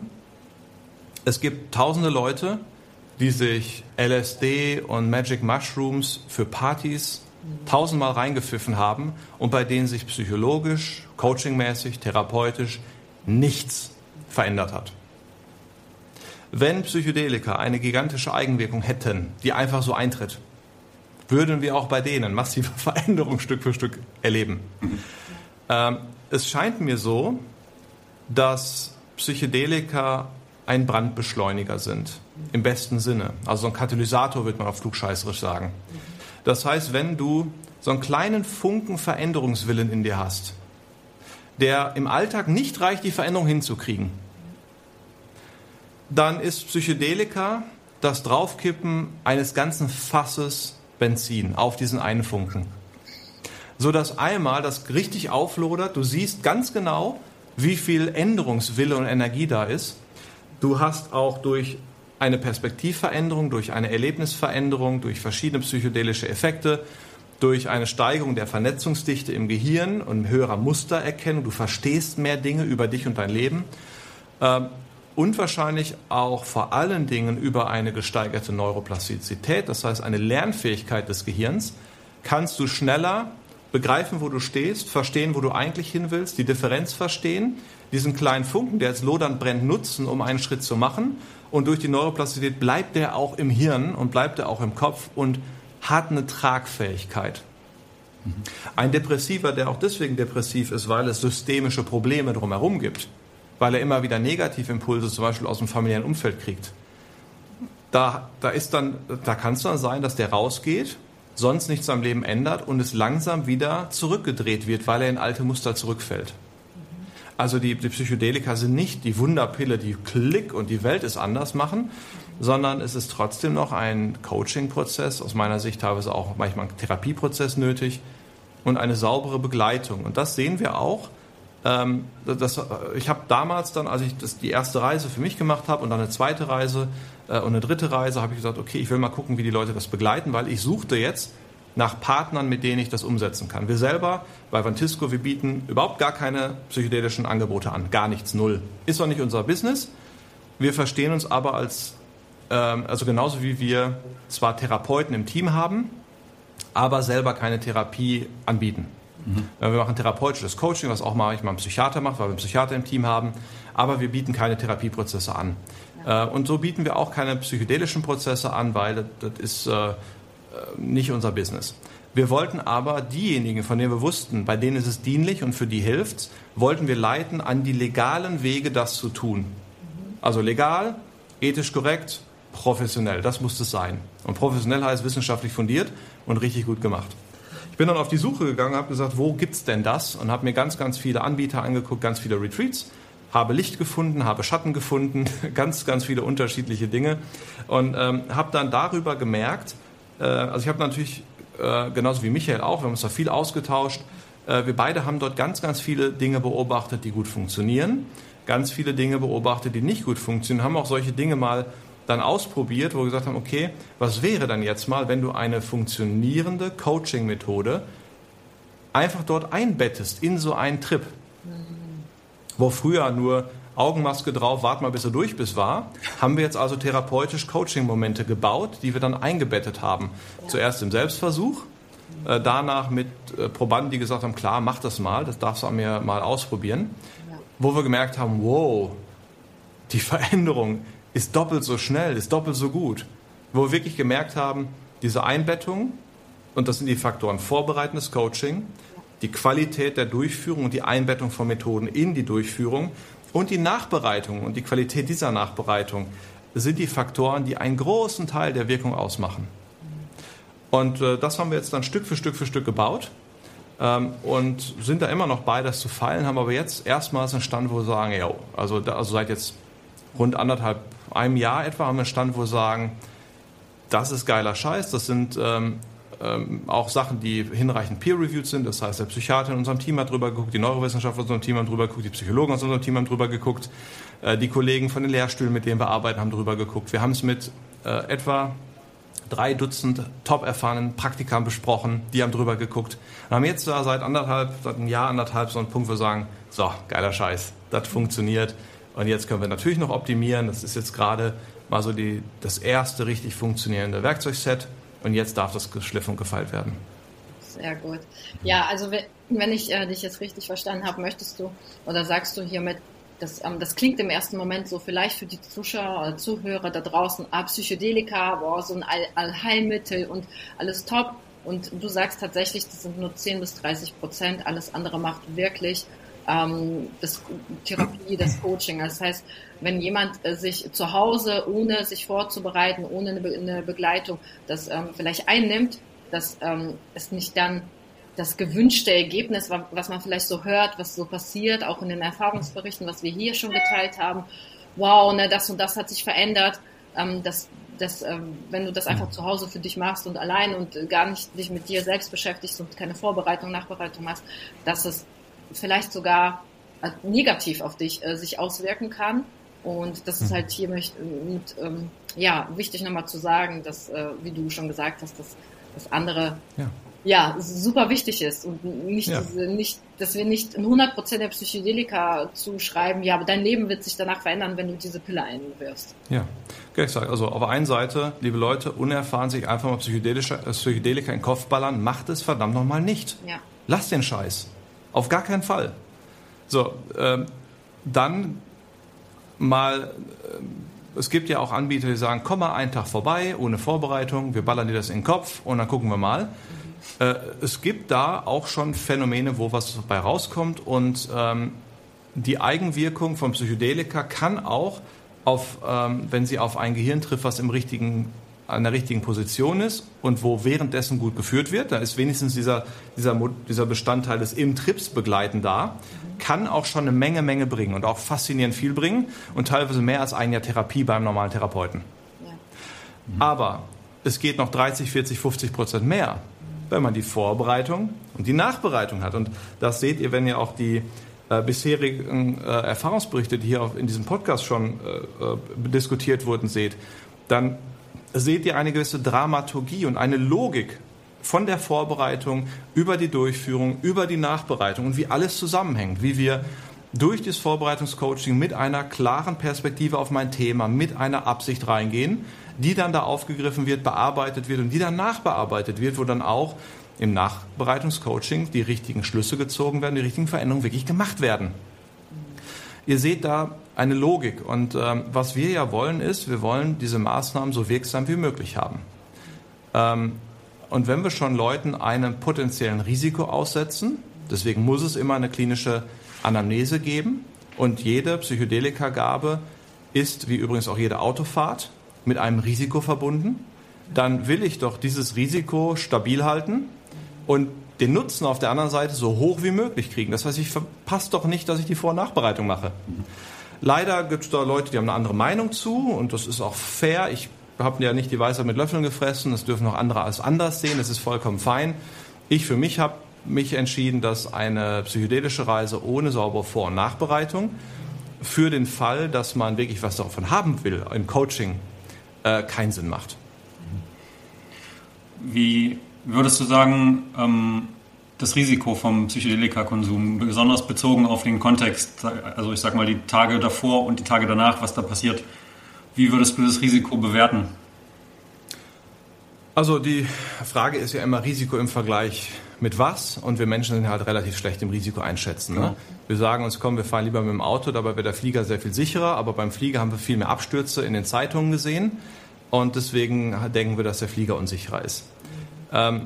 es gibt tausende Leute, die sich L S D und Magic Mushrooms für Partys tausendmal reingepfiffen haben und bei denen sich psychologisch, coachingmäßig, therapeutisch nichts verändert hat. Wenn Psychedelika eine gigantische Eigenwirkung hätten, die einfach so eintritt, würden wir auch bei denen massive Veränderungen Stück für Stück erleben. Mhm. Ähm, es scheint mir so, dass Psychedelika ein Brandbeschleuniger sind, im besten Sinne. Also ein Katalysator, würde man auf klugscheißerisch sagen. Das heißt, wenn du so einen kleinen Funken Veränderungswillen in dir hast, der im Alltag nicht reicht, die Veränderung hinzukriegen, dann ist Psychedelika das Draufkippen eines ganzen Fasses Benzin auf diesen einen Funken. So dass einmal das richtig auflodert, du siehst ganz genau, wie viel Änderungswille und Energie da ist. Du hast auch durch eine Perspektivveränderung, durch eine Erlebnisveränderung, durch verschiedene psychedelische Effekte, durch eine Steigerung der Vernetzungsdichte im Gehirn und höherer Mustererkennung, du verstehst mehr Dinge über dich und dein Leben ähm, und wahrscheinlich auch vor allen Dingen über eine gesteigerte Neuroplastizität, das heißt eine Lernfähigkeit des Gehirns, kannst du schneller begreifen, wo du stehst, verstehen, wo du eigentlich hin willst, die Differenz verstehen, diesen kleinen Funken, der jetzt lodernd brennt, nutzen, um einen Schritt zu machen. Und durch die Neuroplastizität bleibt der auch im Hirn und bleibt er auch im Kopf und hat eine Tragfähigkeit. Mhm. Ein Depressiver, der auch deswegen depressiv ist, weil es systemische Probleme drumherum gibt, weil er immer wieder Negativimpulse zum Beispiel aus dem familiären Umfeld kriegt. Da, da, ist dann, da kann es dann sein, dass der rausgeht, sonst nichts am Leben ändert und es langsam wieder zurückgedreht wird, weil er in alte Muster zurückfällt. Also die, die Psychedelika sind nicht die Wunderpille, die Klick und die Welt ist anders machen, sondern es ist trotzdem noch ein Coaching-Prozess, aus meiner Sicht teilweise auch manchmal ein Therapieprozess nötig und eine saubere Begleitung. Und das sehen wir auch. Ähm, das, ich habe damals dann, als ich das, die erste Reise für mich gemacht habe und dann eine zweite Reise äh, und eine dritte Reise, habe ich gesagt, okay, ich will mal gucken, wie die Leute das begleiten, weil ich suchte jetzt nach Partnern, mit denen ich das umsetzen kann. Wir selber bei Vantisco, wir bieten überhaupt gar keine psychedelischen Angebote an. Gar nichts, null. Ist doch nicht unser Business. Wir verstehen uns aber als, ähm, also genauso wie wir zwar Therapeuten im Team haben, aber selber keine Therapie anbieten. Mhm. Wir machen therapeutisches Coaching, was auch manchmal ein Psychiater macht, weil wir einen Psychiater im Team haben, aber wir bieten keine Therapieprozesse an. Ja. Äh, und so bieten wir auch keine psychedelischen Prozesse an, weil das, das ist äh, nicht unser Business. Wir wollten aber diejenigen, von denen wir wussten, bei denen ist es dienlich und für die hilft's, wollten wir leiten an die legalen Wege, das zu tun. Also legal, ethisch korrekt, professionell, das muss es sein. Und professionell heißt wissenschaftlich fundiert und richtig gut gemacht. Ich bin dann auf die Suche gegangen, habe gesagt, wo gibt's denn das? Und habe mir ganz, ganz viele Anbieter angeguckt, ganz viele Retreats, habe Licht gefunden, habe Schatten gefunden, ganz, ganz viele unterschiedliche Dinge und ähm, habe dann darüber gemerkt, äh, also ich habe natürlich, äh, genauso wie Michael auch, wir haben uns da viel ausgetauscht, äh, wir beide haben dort ganz, ganz viele Dinge beobachtet, die gut funktionieren, ganz viele Dinge beobachtet, die nicht gut funktionieren, haben auch solche Dinge mal dann ausprobiert, wo wir gesagt haben, okay, was wäre dann jetzt mal, wenn du eine funktionierende Coaching-Methode einfach dort einbettest in so einen Trip, wo früher nur Augenmaske drauf, wart mal bis du durch bist war, haben wir jetzt also therapeutisch Coaching-Momente gebaut, die wir dann eingebettet haben. Ja. Zuerst im Selbstversuch, äh, danach mit äh, Probanden, die gesagt haben, klar, mach das mal, das darfst du an mir mal ausprobieren, ja. Wo wir gemerkt haben, wow, die Veränderung ist doppelt so schnell, ist doppelt so gut. Wo wir wirklich gemerkt haben, diese Einbettung, und das sind die Faktoren vorbereitendes Coaching, die Qualität der Durchführung und die Einbettung von Methoden in die Durchführung und die Nachbereitung und die Qualität dieser Nachbereitung sind die Faktoren, die einen großen Teil der Wirkung ausmachen. Und äh, das haben wir jetzt dann Stück für Stück für Stück gebaut ähm, und sind da immer noch bei, das zu feilen, haben aber jetzt erstmals einen Stand, wo wir sagen, ja, also, da, also seit jetzt rund anderthalb, einem Jahr etwa haben wir einen Stand, wo wir sagen, das ist geiler Scheiß, das sind ähm, ähm, auch Sachen, die hinreichend peer-reviewed sind, das heißt, der Psychiater in unserem Team hat drüber geguckt, die Neurowissenschaftler in unserem Team haben drüber geguckt, die Psychologen aus unserem Team haben drüber geguckt, äh, die Kollegen von den Lehrstühlen, mit denen wir arbeiten, haben drüber geguckt. Wir haben es mit äh, etwa drei Dutzend top erfahrenen Praktikern besprochen, die haben drüber geguckt und haben jetzt da seit anderthalb, seit einem Jahr, anderthalb so einen Punkt, wo wir sagen, so, geiler Scheiß, das funktioniert. Und jetzt können wir natürlich noch optimieren. Das ist jetzt gerade mal so die, das erste richtig funktionierende Werkzeugset. Und jetzt darf das geschliffen und gefeilt werden. Sehr gut. Ja, also wenn ich äh, dich jetzt richtig verstanden habe, möchtest du oder sagst du hiermit, das, ähm, das klingt im ersten Moment so vielleicht für die Zuschauer oder Zuhörer da draußen, ah, Psychedelika, boah, so ein All- Allheilmittel und alles top. Und du sagst tatsächlich, das sind nur zehn bis dreißig Prozent. Alles andere macht wirklich Das Therapie, das Coaching. Das heißt, wenn jemand sich zu Hause, ohne sich vorzubereiten, ohne eine Begleitung, das ähm, vielleicht einnimmt, dass ähm, es nicht dann das gewünschte Ergebnis, was man vielleicht so hört, was so passiert, auch in den Erfahrungsberichten, was wir hier schon geteilt haben, wow, ne, das und das hat sich verändert, ähm, dass dass, ähm, wenn du das einfach zu Hause für dich machst und allein und äh, gar nicht dich mit dir selbst beschäftigst und keine Vorbereitung, Nachbereitung hast, dass es vielleicht sogar negativ auf dich äh, sich auswirken kann. Und das ist halt hier mit, mit ähm, ja, wichtig nochmal zu sagen, dass, äh, wie du schon gesagt hast, dass das andere ja. ja super wichtig ist und nicht, ja. diese, nicht, dass wir nicht hundert Prozent der Psychedelika zuschreiben, ja, aber dein Leben wird sich danach verändern, wenn du diese Pille einwirfst. Ja, okay, ich sage, also auf der einen Seite, liebe Leute, unerfahren sich einfach mal Psychedelika, Psychedelika in den Kopf ballern, macht es verdammt nochmal nicht. Ja. Lass den Scheiß. Auf gar keinen Fall. So, ähm, dann mal, äh, es gibt ja auch Anbieter, die sagen, komm mal einen Tag vorbei, ohne Vorbereitung, wir ballern dir das in den Kopf und dann gucken wir mal. Mhm. Äh, es gibt da auch schon Phänomene, wo was dabei rauskommt und ähm, die Eigenwirkung von Psychedelika kann auch, auf, ähm, wenn sie auf ein Gehirn trifft, was im richtigen an der richtigen Position ist und wo währenddessen gut geführt wird, da ist wenigstens dieser, dieser, dieser Bestandteil des Im-Trips begleiten da, kann auch schon eine Menge, Menge bringen und auch faszinierend viel bringen und teilweise mehr als ein Jahr Therapie beim normalen Therapeuten. Ja. Aber es geht noch dreißig, vierzig, fünfzig Prozent mehr, wenn man die Vorbereitung und die Nachbereitung hat. Und das seht ihr, wenn ihr auch die äh, bisherigen äh, Erfahrungsberichte, die hier auf, in diesem Podcast schon äh, äh, diskutiert wurden, seht, dann seht ihr eine gewisse Dramaturgie und eine Logik von der Vorbereitung über die Durchführung, über die Nachbereitung und wie alles zusammenhängt, wie wir durch das Vorbereitungscoaching mit einer klaren Perspektive auf mein Thema, mit einer Absicht reingehen, die dann da aufgegriffen wird, bearbeitet wird und die dann nachbearbeitet wird, wo dann auch im Nachbereitungscoaching die richtigen Schlüsse gezogen werden, die richtigen Veränderungen wirklich gemacht werden. Ihr seht da eine Logik und ähm, was wir ja wollen ist, wir wollen diese Maßnahmen so wirksam wie möglich haben. Ähm, Und wenn wir schon Leuten einem potenziellen Risiko aussetzen, deswegen muss es immer eine klinische Anamnese geben und jede Psychedelika-Gabe ist, wie übrigens auch jede Autofahrt, mit einem Risiko verbunden, dann will ich doch dieses Risiko stabil halten und den Nutzen auf der anderen Seite so hoch wie möglich kriegen. Das heißt, ich verpasse doch nicht, dass ich die Vor- und Nachbereitung mache. Leider gibt es da Leute, die haben eine andere Meinung zu und das ist auch fair. Ich habe ja nicht die Weisheit mit Löffeln gefressen, das dürfen auch andere als anders sehen, das ist vollkommen fein. Ich für mich habe mich entschieden, dass eine psychedelische Reise ohne saubere Vor- und Nachbereitung für den Fall, dass man wirklich was davon haben will im Coaching, äh, keinen Sinn macht. Wie würdest du sagen, ähm, das Risiko vom Psychedelika-Konsum, besonders bezogen auf den Kontext, also ich sag mal die Tage davor und die Tage danach, was da passiert, wie würdest du das Risiko bewerten? Also die Frage ist ja immer Risiko im Vergleich mit was, und wir Menschen sind halt relativ schlecht im Risiko einschätzen. Ne? Ja. Wir sagen uns, komm, wir fahren lieber mit dem Auto, dabei wäre der Flieger sehr viel sicherer, aber beim Flieger haben wir viel mehr Abstürze in den Zeitungen gesehen und deswegen denken wir, dass der Flieger unsicherer ist. Ähm,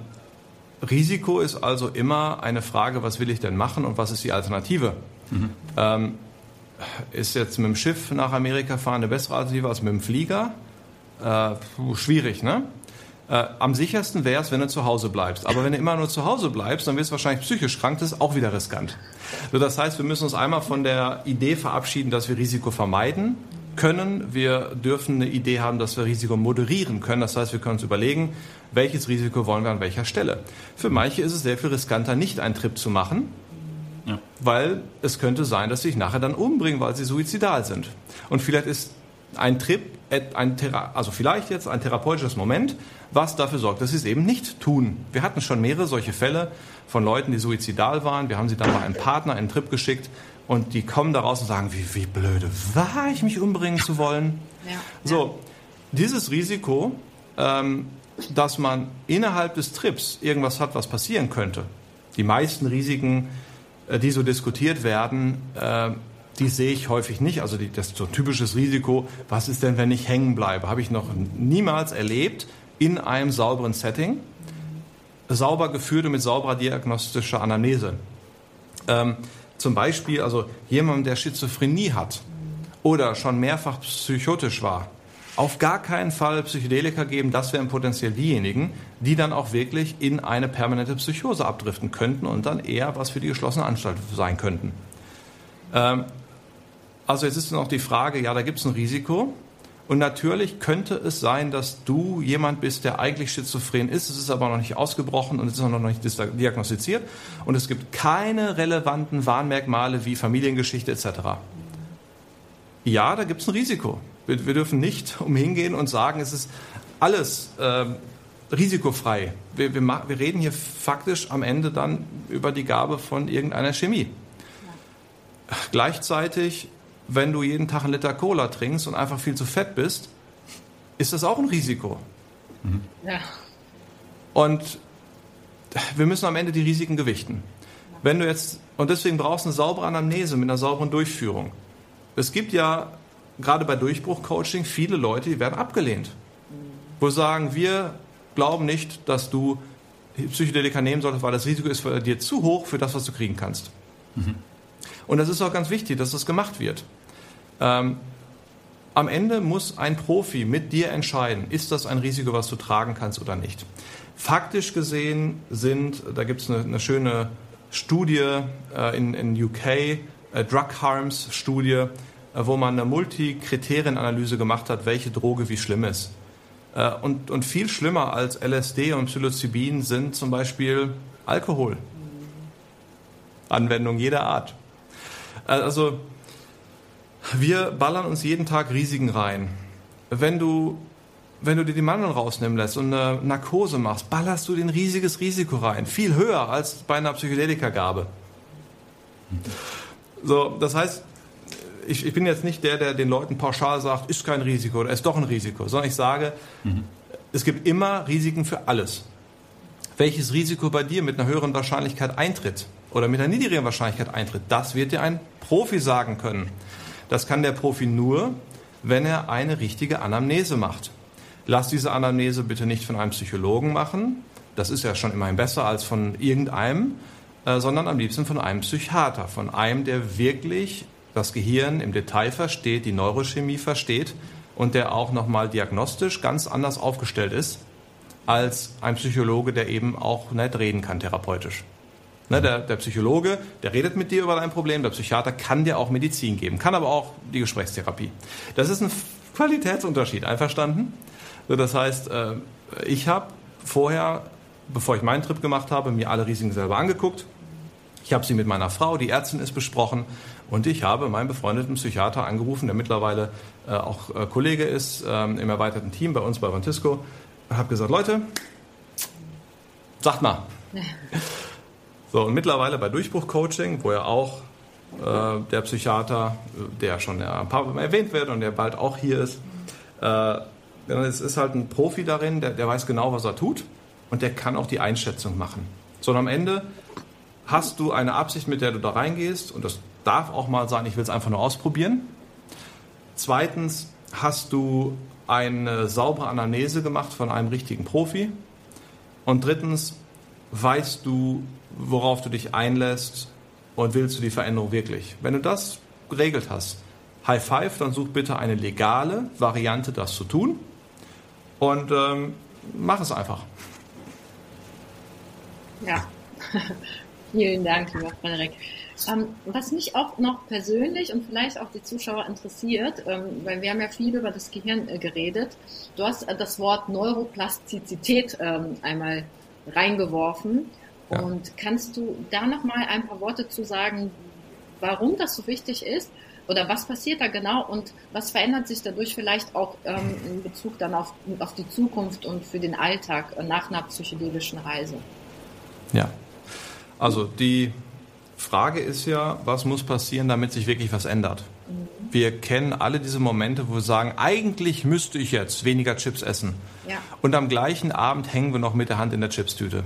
Risiko ist also immer eine Frage, was will ich denn machen und was ist die Alternative? Mhm. Ähm, ist jetzt mit dem Schiff nach Amerika fahren eine bessere Alternative als mit dem Flieger? Äh, schwierig, ne? Äh, am sichersten wäre es, wenn du zu Hause bleibst. Aber wenn du immer nur zu Hause bleibst, dann wirst du wahrscheinlich psychisch krank, das ist auch wieder riskant. So, das heißt, wir müssen uns einmal von der Idee verabschieden, dass wir Risiko vermeiden können. Wir dürfen eine Idee haben, dass wir Risiko moderieren können. Das heißt, wir können uns überlegen, welches Risiko wollen wir an welcher Stelle. Für manche ist es sehr viel riskanter, nicht einen Trip zu machen, ja. Weil es könnte sein, dass sie sich nachher dann umbringen, weil sie suizidal sind. Und vielleicht ist ein Trip, ein Thera- also vielleicht jetzt ein therapeutisches Moment, was dafür sorgt, dass sie es eben nicht tun. Wir hatten schon mehrere solche Fälle von Leuten, die suizidal waren. Wir haben sie dann bei einem Partner einen Trip geschickt und die kommen daraus und sagen, wie, wie blöde war ich, mich umbringen zu wollen. Ja. So, dieses Risiko, ähm, dass man innerhalb des Trips irgendwas hat, was passieren könnte. Die meisten Risiken, äh, die so diskutiert werden, äh, die sehe ich häufig nicht. Also die, das ist so ein typisches Risiko. Was ist denn, wenn ich hängen bleibe? Habe ich noch niemals erlebt in einem sauberen Setting. Sauber geführt und mit sauberer diagnostischer Anamnese. Ähm, zum Beispiel, also jemand, der Schizophrenie hat oder schon mehrfach psychotisch war, auf gar keinen Fall Psychedelika geben. Das wären potenziell diejenigen, die dann auch wirklich in eine permanente Psychose abdriften könnten und dann eher was für die geschlossene Anstalt sein könnten. Ähm, Also jetzt ist noch die Frage, ja, da gibt es ein Risiko und natürlich könnte es sein, dass du jemand bist, der eigentlich schizophren ist, es ist aber noch nicht ausgebrochen und es ist auch noch nicht diagnostiziert und es gibt keine relevanten Warnmerkmale wie Familiengeschichte et cetera. Ja, da gibt es ein Risiko. Wir, wir dürfen nicht umhingehen und sagen, es ist alles äh, risikofrei. Wir, wir, wir reden hier faktisch am Ende dann über die Gabe von irgendeiner Chemie. Ja. Gleichzeitig, wenn du jeden Tag einen Liter Cola trinkst und einfach viel zu fett bist, ist das auch ein Risiko. Mhm. Ja. Und wir müssen am Ende die Risiken gewichten. Wenn du jetzt, und deswegen brauchst du eine saubere Anamnese mit einer sauberen Durchführung. Es gibt ja gerade bei Durchbruch-Coaching viele Leute, die werden abgelehnt. Wo sagen, wir glauben nicht, dass du Psychedelika nehmen solltest, weil das Risiko ist für dir zu hoch für das, was du kriegen kannst. Mhm. Und das ist auch ganz wichtig, dass das gemacht wird. Ähm, am Ende muss ein Profi mit dir entscheiden, ist das ein Risiko, was du tragen kannst oder nicht. Faktisch gesehen sind, da gibt es eine, eine schöne Studie äh, in, in U K, äh, Drug Harms Studie, äh, wo man eine Multikriterienanalyse gemacht hat, welche Droge wie schlimm ist. Äh, und, und viel schlimmer als L S D und Psilocybin sind zum Beispiel Alkohol. Anwendung jeder Art. Also wir ballern uns jeden Tag Risiken rein. Wenn du, wenn du dir die Mandeln rausnehmen lässt und eine Narkose machst, ballerst du dir ein riesiges Risiko rein. Viel höher als bei einer Psychedelika-Gabe. So, das heißt, ich, ich bin jetzt nicht der, der den Leuten pauschal sagt, ist kein Risiko oder ist doch ein Risiko, sondern ich sage, mhm. es gibt immer Risiken für alles. Welches Risiko bei dir mit einer höheren Wahrscheinlichkeit eintritt oder mit einer niedrigeren Wahrscheinlichkeit eintritt, das wird dir ein Profi sagen können. Das kann der Profi nur, wenn er eine richtige Anamnese macht. Lass diese Anamnese bitte nicht von einem Psychologen machen, das ist ja schon immerhin besser als von irgendeinem, äh, sondern am liebsten von einem Psychiater, von einem, der wirklich das Gehirn im Detail versteht, die Neurochemie versteht und der auch nochmal diagnostisch ganz anders aufgestellt ist als ein Psychologe, der eben auch nicht reden kann therapeutisch. Ne, der, der Psychologe, der redet mit dir über dein Problem, der Psychiater kann dir auch Medizin geben, kann aber auch die Gesprächstherapie. Das ist ein Qualitätsunterschied, einverstanden? Das heißt, ich habe vorher, bevor ich meinen Trip gemacht habe, mir alle Risiken selber angeguckt. Ich habe sie mit meiner Frau, die Ärztin ist, besprochen und ich habe meinen befreundeten Psychiater angerufen, der mittlerweile auch Kollege ist im erweiterten Team bei uns bei Vontisco. Ich habe gesagt, Leute, sagt mal. So, und mittlerweile bei Durchbruch-Coaching, wo ja auch äh, der Psychiater, der schon ja, ein paar Mal erwähnt wird und der bald auch hier ist, äh, es ist halt ein Profi darin, der, der weiß genau, was er tut und der kann auch die Einschätzung machen. So, und am Ende hast du eine Absicht, mit der du da reingehst und das darf auch mal sein, ich will es einfach nur ausprobieren. Zweitens hast du eine saubere Anamnese gemacht von einem richtigen Profi und drittens weißt du, worauf du dich einlässt und willst du die Veränderung wirklich. Wenn du das geregelt hast, High Five, dann such bitte eine legale Variante, das zu tun und ähm, mach es einfach. Ja, vielen Dank, lieber Frederik. Ähm, was mich auch noch persönlich und vielleicht auch die Zuschauer interessiert, ähm, weil wir haben ja viel über das Gehirn äh, geredet, du hast äh, das Wort Neuroplastizität ähm, einmal reingeworfen. Ja. Und kannst du da noch mal ein paar Worte zu sagen, warum das so wichtig ist oder was passiert da genau und was verändert sich dadurch vielleicht auch ähm, in Bezug dann auf, auf die Zukunft und für den Alltag nach einer psychedelischen Reise? Ja, also die Frage ist ja, was muss passieren, damit sich wirklich was ändert? Mhm. Wir kennen alle diese Momente, wo wir sagen, eigentlich müsste ich jetzt weniger Chips essen. Ja. Und am gleichen Abend hängen wir noch mit der Hand in der Chipstüte.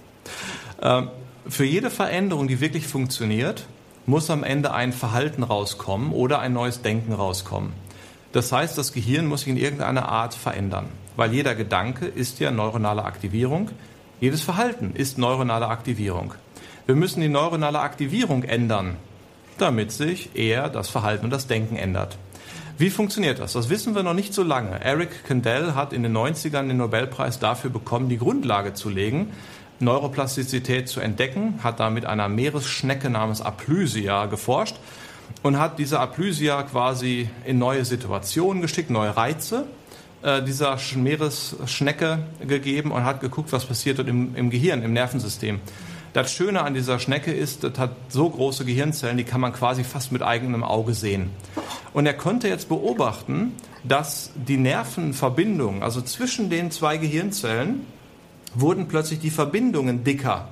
Für jede Veränderung, die wirklich funktioniert, muss am Ende ein Verhalten rauskommen oder ein neues Denken rauskommen. Das heißt, das Gehirn muss sich in irgendeiner Art verändern, weil jeder Gedanke ist ja neuronale Aktivierung, jedes Verhalten ist neuronale Aktivierung. Wir müssen die neuronale Aktivierung ändern, damit sich eher das Verhalten und das Denken ändert. Wie funktioniert das? Das wissen wir noch nicht so lange. Eric Kandel hat in den neunzigern den Nobelpreis dafür bekommen, die Grundlage zu legen, Neuroplastizität zu entdecken, hat da mit einer Meeresschnecke namens Aplysia geforscht und hat diese Aplysia quasi in neue Situationen geschickt, neue Reize äh, dieser Meeresschnecke gegeben und hat geguckt, was passiert dort im, im Gehirn, im Nervensystem. Das Schöne an dieser Schnecke ist, das hat so große Gehirnzellen, die kann man quasi fast mit eigenem Auge sehen. Und er konnte jetzt beobachten, dass die Nervenverbindungen, also zwischen den zwei Gehirnzellen, wurden plötzlich die Verbindungen dicker.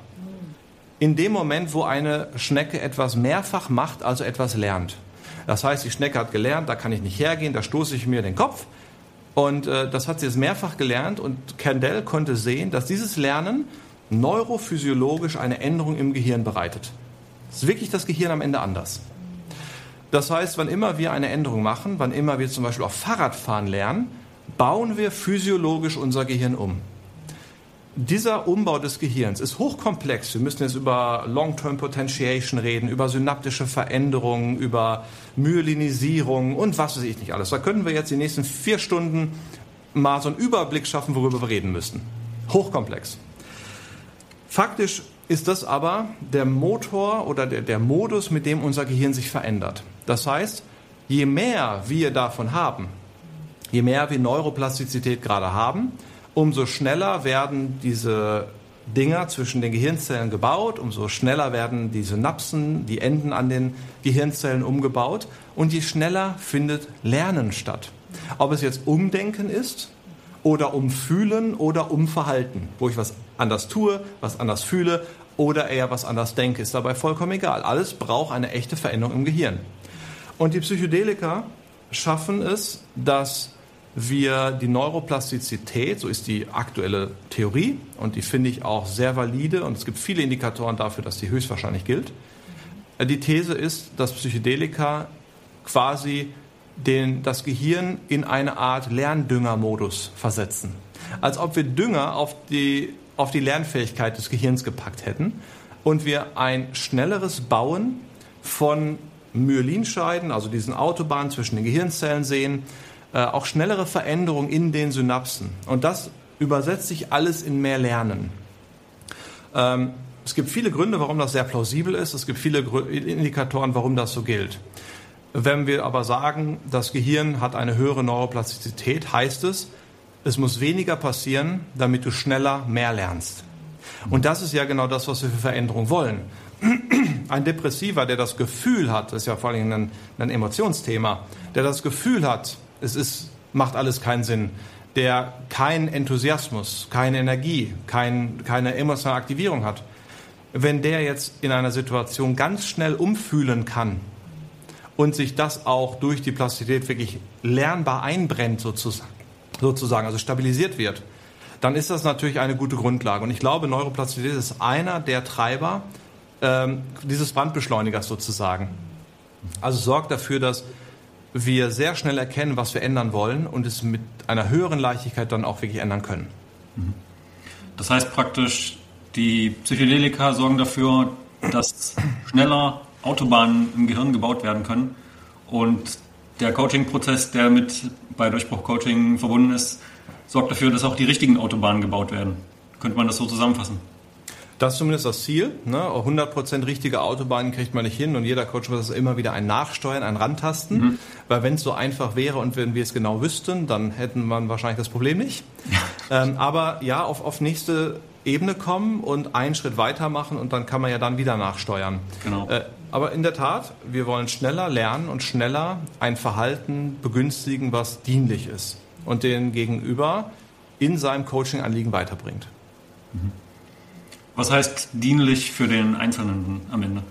In dem Moment, wo eine Schnecke etwas mehrfach macht, also etwas lernt. Das heißt, die Schnecke hat gelernt, da kann ich nicht hergehen, da stoße ich mir den Kopf. Und äh, das hat sie jetzt mehrfach gelernt und Kandel konnte sehen, dass dieses Lernen neurophysiologisch eine Änderung im Gehirn bereitet. Es ist wirklich das Gehirn am Ende anders. Das heißt, wann immer wir eine Änderung machen, wann immer wir zum Beispiel auch Fahrradfahren lernen, bauen wir physiologisch unser Gehirn um. Dieser Umbau des Gehirns ist hochkomplex. Wir müssen jetzt über Long-Term Potentiation reden, über synaptische Veränderungen, über Myelinisierung und was weiß ich nicht alles. Da können wir jetzt die nächsten vier Stunden mal so einen Überblick schaffen, worüber wir reden müssten. Hochkomplex. Faktisch ist das aber der Motor oder der, der Modus, mit dem unser Gehirn sich verändert. Das heißt, je mehr wir davon haben, je mehr wir Neuroplastizität gerade haben, umso schneller werden diese Dinger zwischen den Gehirnzellen gebaut, umso schneller werden die Synapsen, die Enden an den Gehirnzellen umgebaut und je schneller findet Lernen statt. Ob es jetzt Umdenken ist oder Umfühlen oder Umverhalten, wo ich was anders tue, was anders fühle oder eher was anders denke, ist dabei vollkommen egal. Alles braucht eine echte Veränderung im Gehirn. Und die Psychedelika schaffen es, dass wir die Neuroplastizität, so ist die aktuelle Theorie und die finde ich auch sehr valide und es gibt viele Indikatoren dafür, dass die höchstwahrscheinlich gilt. Die These ist, dass Psychedelika quasi den, das Gehirn in eine Art Lerndüngermodus versetzen. Als ob wir Dünger auf die auf die Lernfähigkeit des Gehirns gepackt hätten und wir ein schnelleres Bauen von Myelinscheiden, also diesen Autobahnen zwischen den Gehirnzellen sehen, äh, auch schnellere Veränderungen in den Synapsen. Und das übersetzt sich alles in mehr Lernen. Ähm, es gibt viele Gründe, warum das sehr plausibel ist. Es gibt viele Indikatoren, warum das so gilt. Wenn wir aber sagen, das Gehirn hat eine höhere Neuroplastizität, heißt es, es muss weniger passieren, damit du schneller mehr lernst. Und das ist ja genau das, was wir für Veränderung wollen. Ein Depressiver, der das Gefühl hat, das ist ja vor allem ein, ein Emotionsthema, der das Gefühl hat, es ist, macht alles keinen Sinn, der keinen Enthusiasmus, keine Energie, kein, keine emotionale Aktivierung hat, wenn der jetzt in einer Situation ganz schnell umfühlen kann und sich das auch durch die Plastizität wirklich lernbar einbrennt sozusagen, sozusagen, also stabilisiert wird, dann ist das natürlich eine gute Grundlage. Und ich glaube, Neuroplastizität ist einer der Treiber ähm, dieses Brandbeschleunigers sozusagen. Also sorgt dafür, dass wir sehr schnell erkennen, was wir ändern wollen und es mit einer höheren Leichtigkeit dann auch wirklich ändern können. Das heißt praktisch, die Psychedelika sorgen dafür, dass schneller Autobahnen im Gehirn gebaut werden können und der Coaching-Prozess, der mit bei Durchbruch-Coaching verbunden ist, sorgt dafür, dass auch die richtigen Autobahnen gebaut werden. Könnte man das so zusammenfassen? Das ist zumindest das Ziel. Ne? hundert Prozent richtige Autobahnen kriegt man nicht hin und jeder Coach muss immer wieder ein Nachsteuern, ein Rantasten. Mhm. Weil wenn es so einfach wäre und wenn wir es genau wüssten, dann hätten wir wahrscheinlich das Problem nicht. ähm, aber ja, auf, auf nächste Ebene kommen und einen Schritt weitermachen und dann kann man ja dann wieder nachsteuern. Genau. Äh, aber in der Tat, wir wollen schneller lernen und schneller ein Verhalten begünstigen, was dienlich ist und den Gegenüber in seinem Coaching-Anliegen weiterbringt. Mhm. Was heißt dienlich für den Einzelnen am Ende?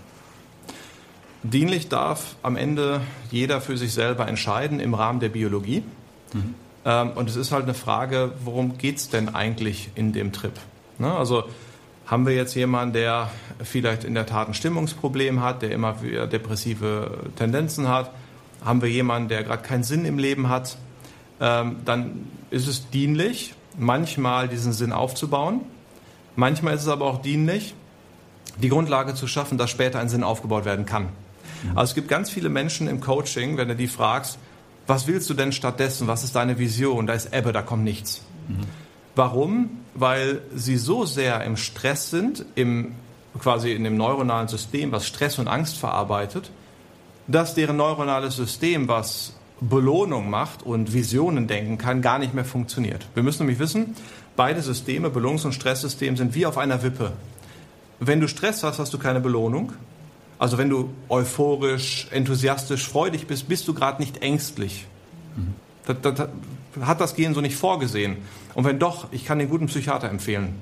Dienlich darf am Ende jeder für sich selber entscheiden im Rahmen der Biologie. Mhm. Ähm, und es ist halt eine Frage, worum geht es denn eigentlich in dem Trip? Ne? Also haben wir jetzt jemanden, der vielleicht in der Tat ein Stimmungsproblem hat, der immer wieder depressive Tendenzen hat? Haben wir jemanden, der gerade keinen Sinn im Leben hat? Ähm, dann ist es dienlich, manchmal diesen Sinn aufzubauen. Manchmal ist es aber auch dienlich, die Grundlage zu schaffen, dass später ein Sinn aufgebaut werden kann. Also es gibt ganz viele Menschen im Coaching, wenn du die fragst, was willst du denn stattdessen, was ist deine Vision? Da ist Ebbe, da kommt nichts. Mhm. Warum? Weil sie so sehr im Stress sind, im, quasi in dem neuronalen System, was Stress und Angst verarbeitet, dass deren neuronales System, was Belohnung macht und Visionen denken kann, gar nicht mehr funktioniert. Wir müssen nämlich wissen, beide Systeme, Belohnungs- und Stresssystem, sind wie auf einer Wippe. Wenn du Stress hast, hast du keine Belohnung. Also wenn du euphorisch, enthusiastisch, freudig bist, bist du gerade nicht ängstlich. Mhm. Das, das hat das Gehirn so nicht vorgesehen. Und wenn doch, ich kann den guten Psychiater empfehlen.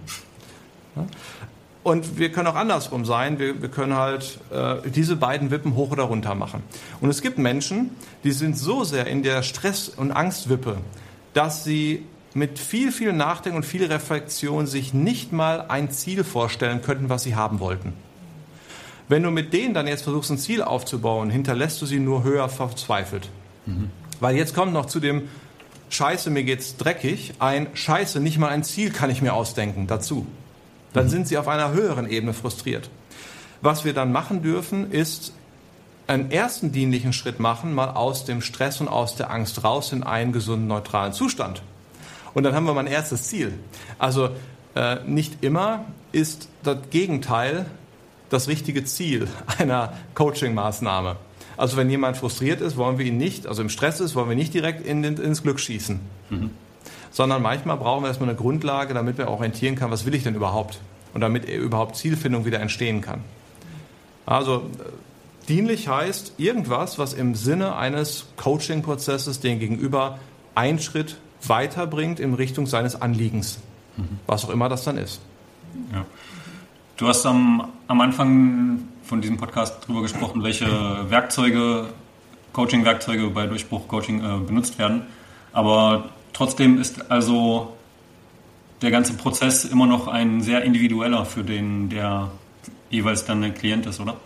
Und wir können auch andersrum sein. Wir, wir können halt äh, diese beiden Wippen hoch oder runter machen. Und es gibt Menschen, die sind so sehr in der Stress- und Angstwippe, dass sie mit viel, viel Nachdenken und viel Reflexion sich nicht mal ein Ziel vorstellen könnten, was sie haben wollten. Wenn du mit denen dann jetzt versuchst, ein Ziel aufzubauen, hinterlässt du sie nur höher verzweifelt. Mhm. Weil jetzt kommt noch zu dem Scheiße, mir geht's dreckig, ein Scheiße, nicht mal ein Ziel kann ich mir ausdenken dazu. Dann mhm. sind sie auf einer höheren Ebene frustriert. Was wir dann machen dürfen, ist einen ersten dienlichen Schritt machen, mal aus dem Stress und aus der Angst raus in einen gesunden, neutralen Zustand. Und dann haben wir mal ein erstes Ziel. Also äh, nicht immer ist das Gegenteil das richtige Ziel einer Coaching-Maßnahme. Also wenn jemand frustriert ist, wollen wir ihn nicht, also im Stress ist, wollen wir nicht direkt in den, ins Glück schießen. Mhm. Sondern manchmal brauchen wir erstmal eine Grundlage, damit wir orientieren können, was will ich denn überhaupt? Und damit überhaupt Zielfindung wieder entstehen kann. Also dienlich heißt irgendwas, was im Sinne eines Coaching-Prozesses den Gegenüber einen Schritt weiterbringt in Richtung seines Anliegens. Mhm. Was auch immer das dann ist. Ja. Du hast am, am Anfang von diesem Podcast darüber gesprochen, welche Werkzeuge, Coaching-Werkzeuge bei Durchbruch-Coaching äh, benutzt werden. Aber trotzdem ist also der ganze Prozess immer noch ein sehr individueller für den, der jeweils dann ein Klient ist, oder?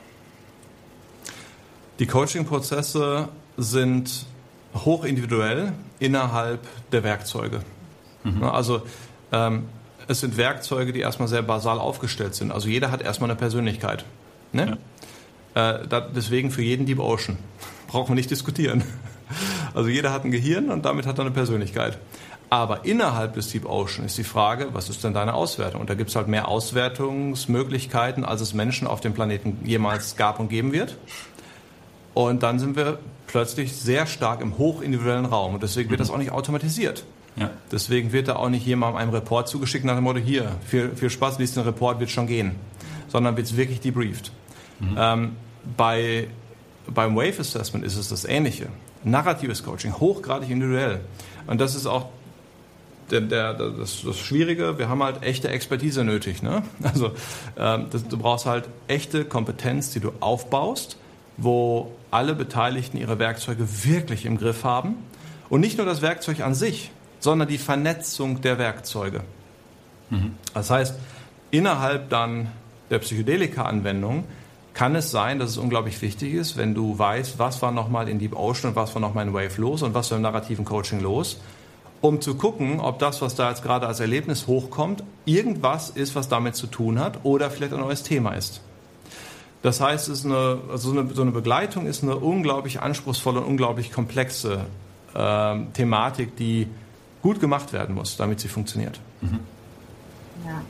Die Coaching-Prozesse sind hochindividuell innerhalb der Werkzeuge. Mhm. Also ähm, es sind Werkzeuge, die erstmal sehr basal aufgestellt sind. Also jeder hat erstmal eine Persönlichkeit. Ne? Ja. Äh, da, deswegen für jeden Deep Ocean. Braucht man nicht diskutieren. Also jeder hat ein Gehirn und damit hat er eine Persönlichkeit. Aber innerhalb des Deep Ocean ist die Frage, was ist denn deine Auswertung? Und da gibt es halt mehr Auswertungsmöglichkeiten, als es Menschen auf dem Planeten jemals gab und geben wird. Und dann sind wir plötzlich sehr stark im hochindividuellen Raum. Und deswegen wird das auch nicht automatisiert. Ja. Deswegen wird da auch nicht jemandem einen Report zugeschickt nach dem Motto, hier, viel, viel Spaß, liest den Report, wird schon gehen. Sondern wird es wirklich debrieft. Mhm. Ähm, bei, beim Wave Assessment ist es das Ähnliche. Narratives Coaching, hochgradig individuell. Und das ist auch der, der, das, das Schwierige, wir haben halt echte Expertise nötig. Ne? Also ähm, das, du brauchst halt echte Kompetenz, die du aufbaust, wo alle Beteiligten ihre Werkzeuge wirklich im Griff haben. Und nicht nur das Werkzeug an sich, sondern die Vernetzung der Werkzeuge. Mhm. Das heißt, innerhalb dann der Psychedelika-Anwendung kann es sein, dass es unglaublich wichtig ist, wenn du weißt, was war nochmal in Deep Ocean und was war nochmal in Wave los und was war im narrativen Coaching los, um zu gucken, ob das, was da jetzt gerade als Erlebnis hochkommt, irgendwas ist, was damit zu tun hat oder vielleicht ein neues Thema ist. Das heißt, es ist eine, also so, eine, so eine Begleitung ist eine unglaublich anspruchsvolle und unglaublich komplexe äh, Thematik, die gut gemacht werden muss, damit sie funktioniert. Mhm. Ja.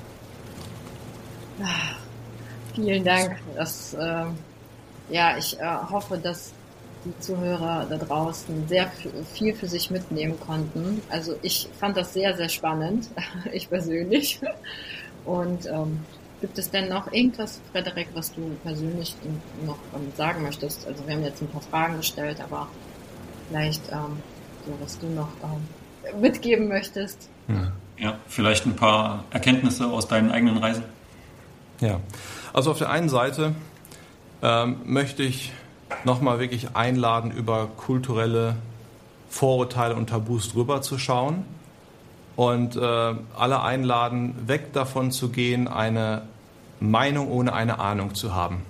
Ach, vielen Dank. Das, äh, ja, ich äh, hoffe, dass die Zuhörer da draußen sehr viel für sich mitnehmen konnten. Also ich fand das sehr, sehr spannend, ich persönlich. Und ähm, gibt es denn noch irgendwas, Frederik, was du persönlich noch ähm, sagen möchtest? Also wir haben jetzt ein paar Fragen gestellt, aber vielleicht ähm, so, was du noch ähm, mitgeben möchtest. Ja. ja, vielleicht ein paar Erkenntnisse aus deinen eigenen Reisen. Ja, also auf der einen Seite ähm, möchte ich nochmal wirklich einladen, über kulturelle Vorurteile und Tabus drüber zu schauen und äh, alle einladen, weg davon zu gehen, eine Meinung ohne eine Ahnung zu haben.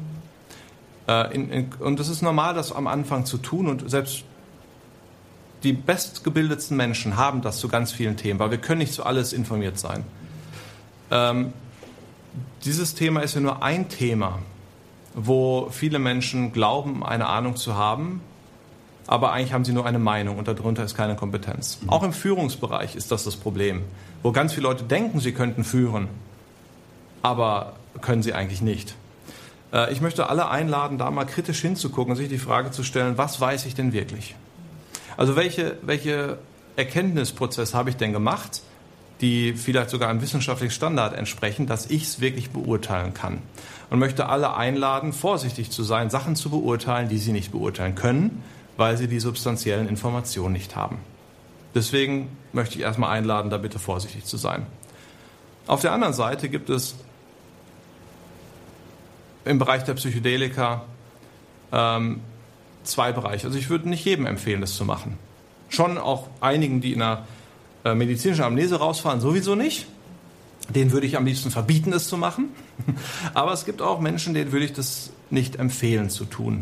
Äh, in, in, und es ist normal, das am Anfang zu tun und selbst die bestgebildetsten Menschen haben das zu ganz vielen Themen, weil wir können nicht zu alles informiert sein. Ähm, dieses Thema ist ja nur ein Thema, wo viele Menschen glauben, eine Ahnung zu haben, aber eigentlich haben sie nur eine Meinung und darunter ist keine Kompetenz. Mhm. Auch im Führungsbereich ist das das Problem, wo ganz viele Leute denken, sie könnten führen, aber können sie eigentlich nicht. Äh, ich möchte alle einladen, da mal kritisch hinzugucken und sich die Frage zu stellen, was weiß ich denn wirklich? Also welche, welche Erkenntnisprozesse habe ich denn gemacht, die vielleicht sogar einem wissenschaftlichen Standard entsprechen, dass ich es wirklich beurteilen kann. Und möchte alle einladen, vorsichtig zu sein, Sachen zu beurteilen, die sie nicht beurteilen können, weil sie die substanziellen Informationen nicht haben. Deswegen möchte ich erstmal einladen, da bitte vorsichtig zu sein. Auf der anderen Seite gibt es im Bereich der Psychedelika ähm, zwei Bereiche. Also ich würde nicht jedem empfehlen, das zu machen. Schon auch einigen, die in einer medizinische Amnese rausfahren, sowieso nicht. Denen würde ich am liebsten verbieten, es zu machen. Aber es gibt auch Menschen, denen würde ich das nicht empfehlen zu tun.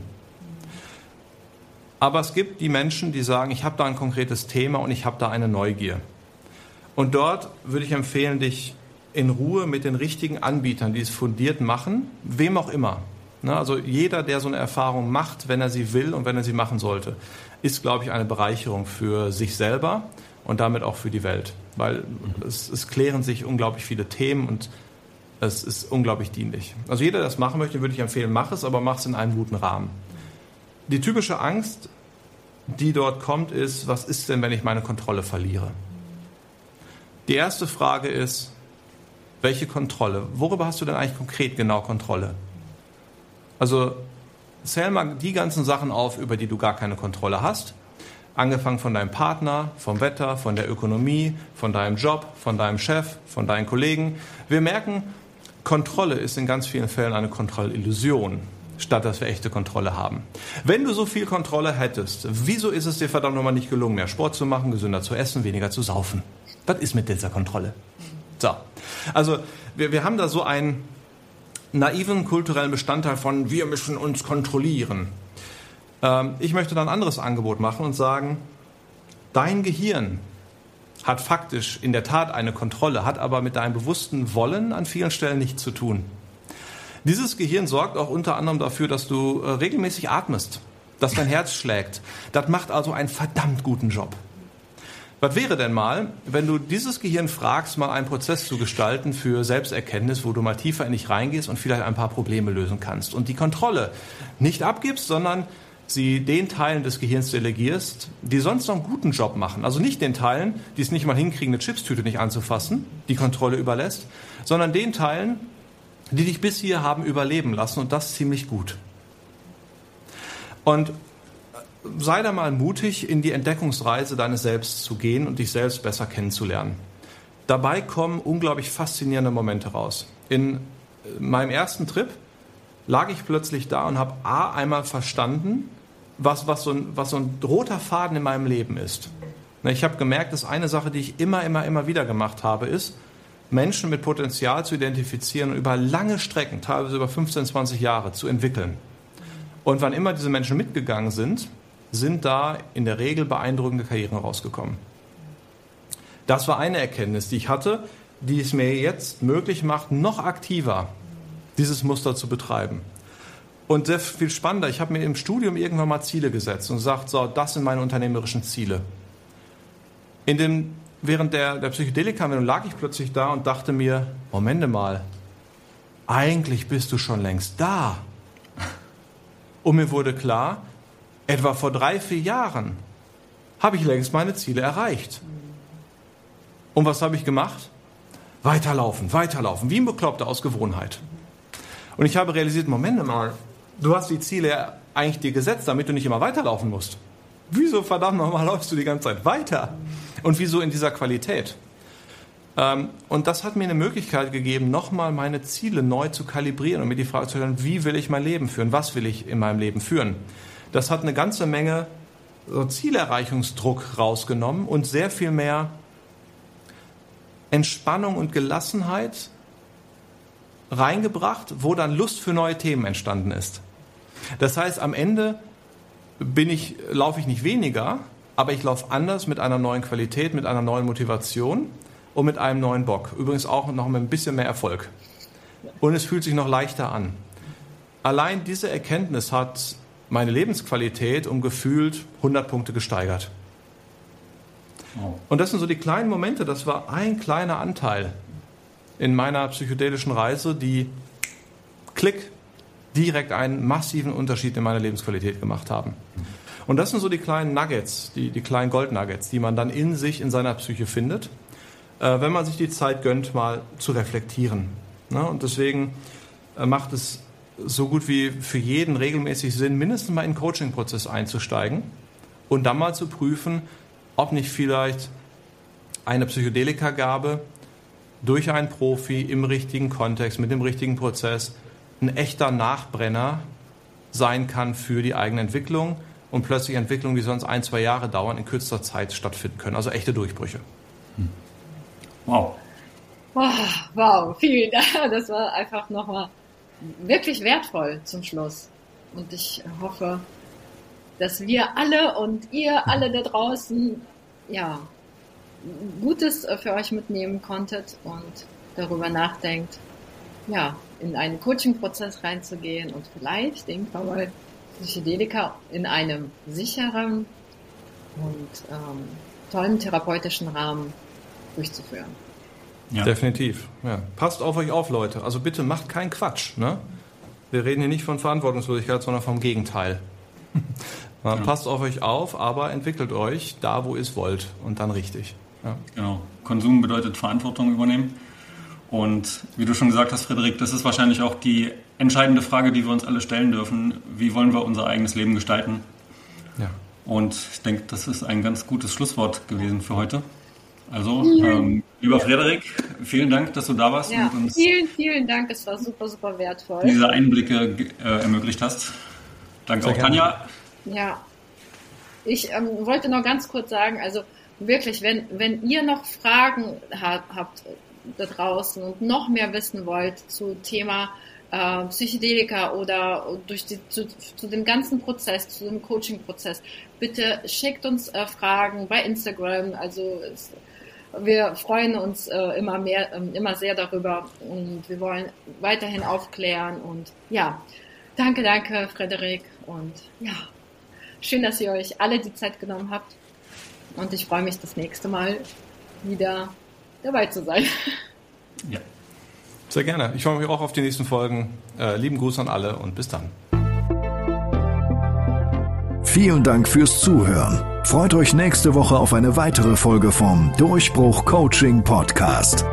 Aber es gibt die Menschen, die sagen, ich habe da ein konkretes Thema und ich habe da eine Neugier. Und dort würde ich empfehlen, dich in Ruhe mit den richtigen Anbietern, die es fundiert machen, wem auch immer. Also jeder, der so eine Erfahrung macht, wenn er sie will und wenn er sie machen sollte, ist, glaube ich, eine Bereicherung für sich selber und damit auch für die Welt. Weil mhm. es, es klären sich unglaublich viele Themen und es ist unglaublich dienlich. Also jeder, der das machen möchte, würde ich empfehlen, mach es, aber mach es in einem guten Rahmen. Die typische Angst, die dort kommt, ist, was ist denn, wenn ich meine Kontrolle verliere? Die erste Frage ist, welche Kontrolle? Worüber hast du denn eigentlich konkret genau Kontrolle? Also zähl mal die ganzen Sachen auf, über die du gar keine Kontrolle hast. Angefangen von deinem Partner, vom Wetter, von der Ökonomie, von deinem Job, von deinem Chef, von deinen Kollegen. Wir merken, Kontrolle ist in ganz vielen Fällen eine Kontrollillusion, statt dass wir echte Kontrolle haben. Wenn du so viel Kontrolle hättest, wieso ist es dir verdammt nochmal nicht gelungen, mehr Sport zu machen, gesünder zu essen, weniger zu saufen? Was ist mit dieser Kontrolle? So, also wir, wir haben da so einen naiven kulturellen Bestandteil von wir müssen uns kontrollieren. Ich möchte da ein anderes Angebot machen und sagen, dein Gehirn hat faktisch in der Tat eine Kontrolle, hat aber mit deinem bewussten Wollen an vielen Stellen nichts zu tun. Dieses Gehirn sorgt auch unter anderem dafür, dass du äh, regelmäßig atmest, dass dein Herz schlägt. Das macht also einen verdammt guten Job. Was wäre denn mal, wenn du dieses Gehirn fragst, mal einen Prozess zu gestalten für Selbsterkenntnis, wo du mal tiefer in dich reingehst und vielleicht ein paar Probleme lösen kannst und die Kontrolle nicht abgibst, sondern sie den Teilen des Gehirns delegierst, die sonst noch einen guten Job machen. Also nicht den Teilen, die es nicht mal hinkriegen, eine Chipstüte nicht anzufassen, die Kontrolle überlässt, sondern den Teilen, die dich bis hier haben überleben lassen und das ziemlich gut. Und sei da mal mutig, in die Entdeckungsreise deines Selbst zu gehen und dich selbst besser kennenzulernen. Dabei kommen unglaublich faszinierende Momente raus. In meinem ersten Trip lag ich plötzlich da und habe A, einmal verstanden, was, was, so ein, was so ein roter Faden in meinem Leben ist. Ich habe gemerkt, dass eine Sache, die ich immer, immer, immer wieder gemacht habe, ist, Menschen mit Potenzial zu identifizieren und über lange Strecken, teilweise über fünfzehn, zwanzig Jahre, zu entwickeln. Und wann immer diese Menschen mitgegangen sind, sind da in der Regel beeindruckende Karrieren rausgekommen. Das war eine Erkenntnis, die ich hatte, die es mir jetzt möglich macht, noch aktiver dieses Muster zu betreiben. Und sehr viel spannender, ich habe mir im Studium irgendwann mal Ziele gesetzt und gesagt, so, das sind meine unternehmerischen Ziele. In dem, während der, der Psychedelika-Anwendung lag ich plötzlich da und dachte mir, Moment mal, eigentlich bist du schon längst da. Und mir wurde klar, etwa vor drei, vier Jahren habe ich längst meine Ziele erreicht. Und was habe ich gemacht? Weiterlaufen, weiterlaufen, wie ein Bekloppter aus Gewohnheit. Und ich habe realisiert, Moment mal, du hast die Ziele eigentlich dir gesetzt, damit du nicht immer weiterlaufen musst. Wieso verdammt nochmal läufst du die ganze Zeit weiter? Und wieso in dieser Qualität? Und das hat mir eine Möglichkeit gegeben, nochmal meine Ziele neu zu kalibrieren und mir die Frage zu stellen, wie will ich mein Leben führen? Was will ich in meinem Leben führen? Das hat eine ganze Menge so Zielerreichungsdruck rausgenommen und sehr viel mehr Entspannung und Gelassenheit reingebracht, wo dann Lust für neue Themen entstanden ist. Das heißt, am Ende bin ich, laufe ich nicht weniger, aber ich laufe anders mit einer neuen Qualität, mit einer neuen Motivation und mit einem neuen Bock. Übrigens auch noch mit ein bisschen mehr Erfolg. Und es fühlt sich noch leichter an. Allein diese Erkenntnis hat meine Lebensqualität um gefühlt hundert Punkte gesteigert. Und das sind so die kleinen Momente, das war ein kleiner Anteil in meiner psychedelischen Reise, die klick direkt einen massiven Unterschied in meiner Lebensqualität gemacht haben. Und das sind so die kleinen Nuggets, die, die kleinen Goldnuggets, die man dann in sich, in seiner Psyche findet, äh, wenn man sich die Zeit gönnt, mal zu reflektieren. Ne? Und deswegen äh, macht es so gut wie für jeden regelmäßig Sinn, mindestens mal in den Coaching-Prozess einzusteigen und dann mal zu prüfen, ob nicht vielleicht eine Psychedelika-Gabe durch einen Profi im richtigen Kontext, mit dem richtigen Prozess, ein echter Nachbrenner sein kann für die eigene Entwicklung und plötzlich Entwicklungen, die sonst ein, zwei Jahre dauern, in kürzester Zeit stattfinden können. Also echte Durchbrüche. Wow. Wow, wow, vielen Dank. Das war einfach nochmal wirklich wertvoll zum Schluss. Und ich hoffe, dass wir alle und ihr alle da draußen, ja, Gutes für euch mitnehmen konntet und darüber nachdenkt, ja, in einen Coaching-Prozess reinzugehen und vielleicht irgendwann mal Psychedelika in einem sicheren und ähm, tollen therapeutischen Rahmen durchzuführen. Ja. Definitiv. Ja. Passt auf euch auf, Leute. Also bitte macht keinen Quatsch. Ne? Wir reden hier nicht von Verantwortungslosigkeit, sondern vom Gegenteil. Ja. Passt auf euch auf, aber entwickelt euch da, wo ihr es wollt und dann richtig. Ja. Genau. Konsum bedeutet Verantwortung übernehmen. Und wie du schon gesagt hast, Frederik, das ist wahrscheinlich auch die entscheidende Frage, die wir uns alle stellen dürfen. Wie wollen wir unser eigenes Leben gestalten? Ja. Und ich denke, das ist ein ganz gutes Schlusswort gewesen für heute. Also, ähm, lieber Frederik, vielen Dank, dass du da warst ja, und uns vielen, vielen Dank. Es war super, super wertvoll. diese Einblicke äh, ermöglicht hast. Danke auch, Tanja. Ja, ich ähm, wollte noch ganz kurz sagen, also wirklich, wenn, wenn ihr noch Fragen ha- habt da draußen und noch mehr wissen wollt zu Thema äh, Psychedelika oder durch die, zu, zu dem ganzen Prozess, zu dem Coaching-Prozess, bitte schickt uns äh, Fragen bei Instagram. Also es, Wir freuen uns äh, immer mehr, äh, immer sehr darüber und wir wollen weiterhin aufklären und ja, danke, danke, Frederik und ja, schön, dass ihr euch alle die Zeit genommen habt und ich freue mich, das nächste Mal wieder dabei zu sein. Ja. Sehr gerne. Ich freue mich auch auf die nächsten Folgen. Äh, lieben Gruß an alle und bis dann. Vielen Dank fürs Zuhören. Freut euch nächste Woche auf eine weitere Folge vom Durchbruch Coaching Podcast.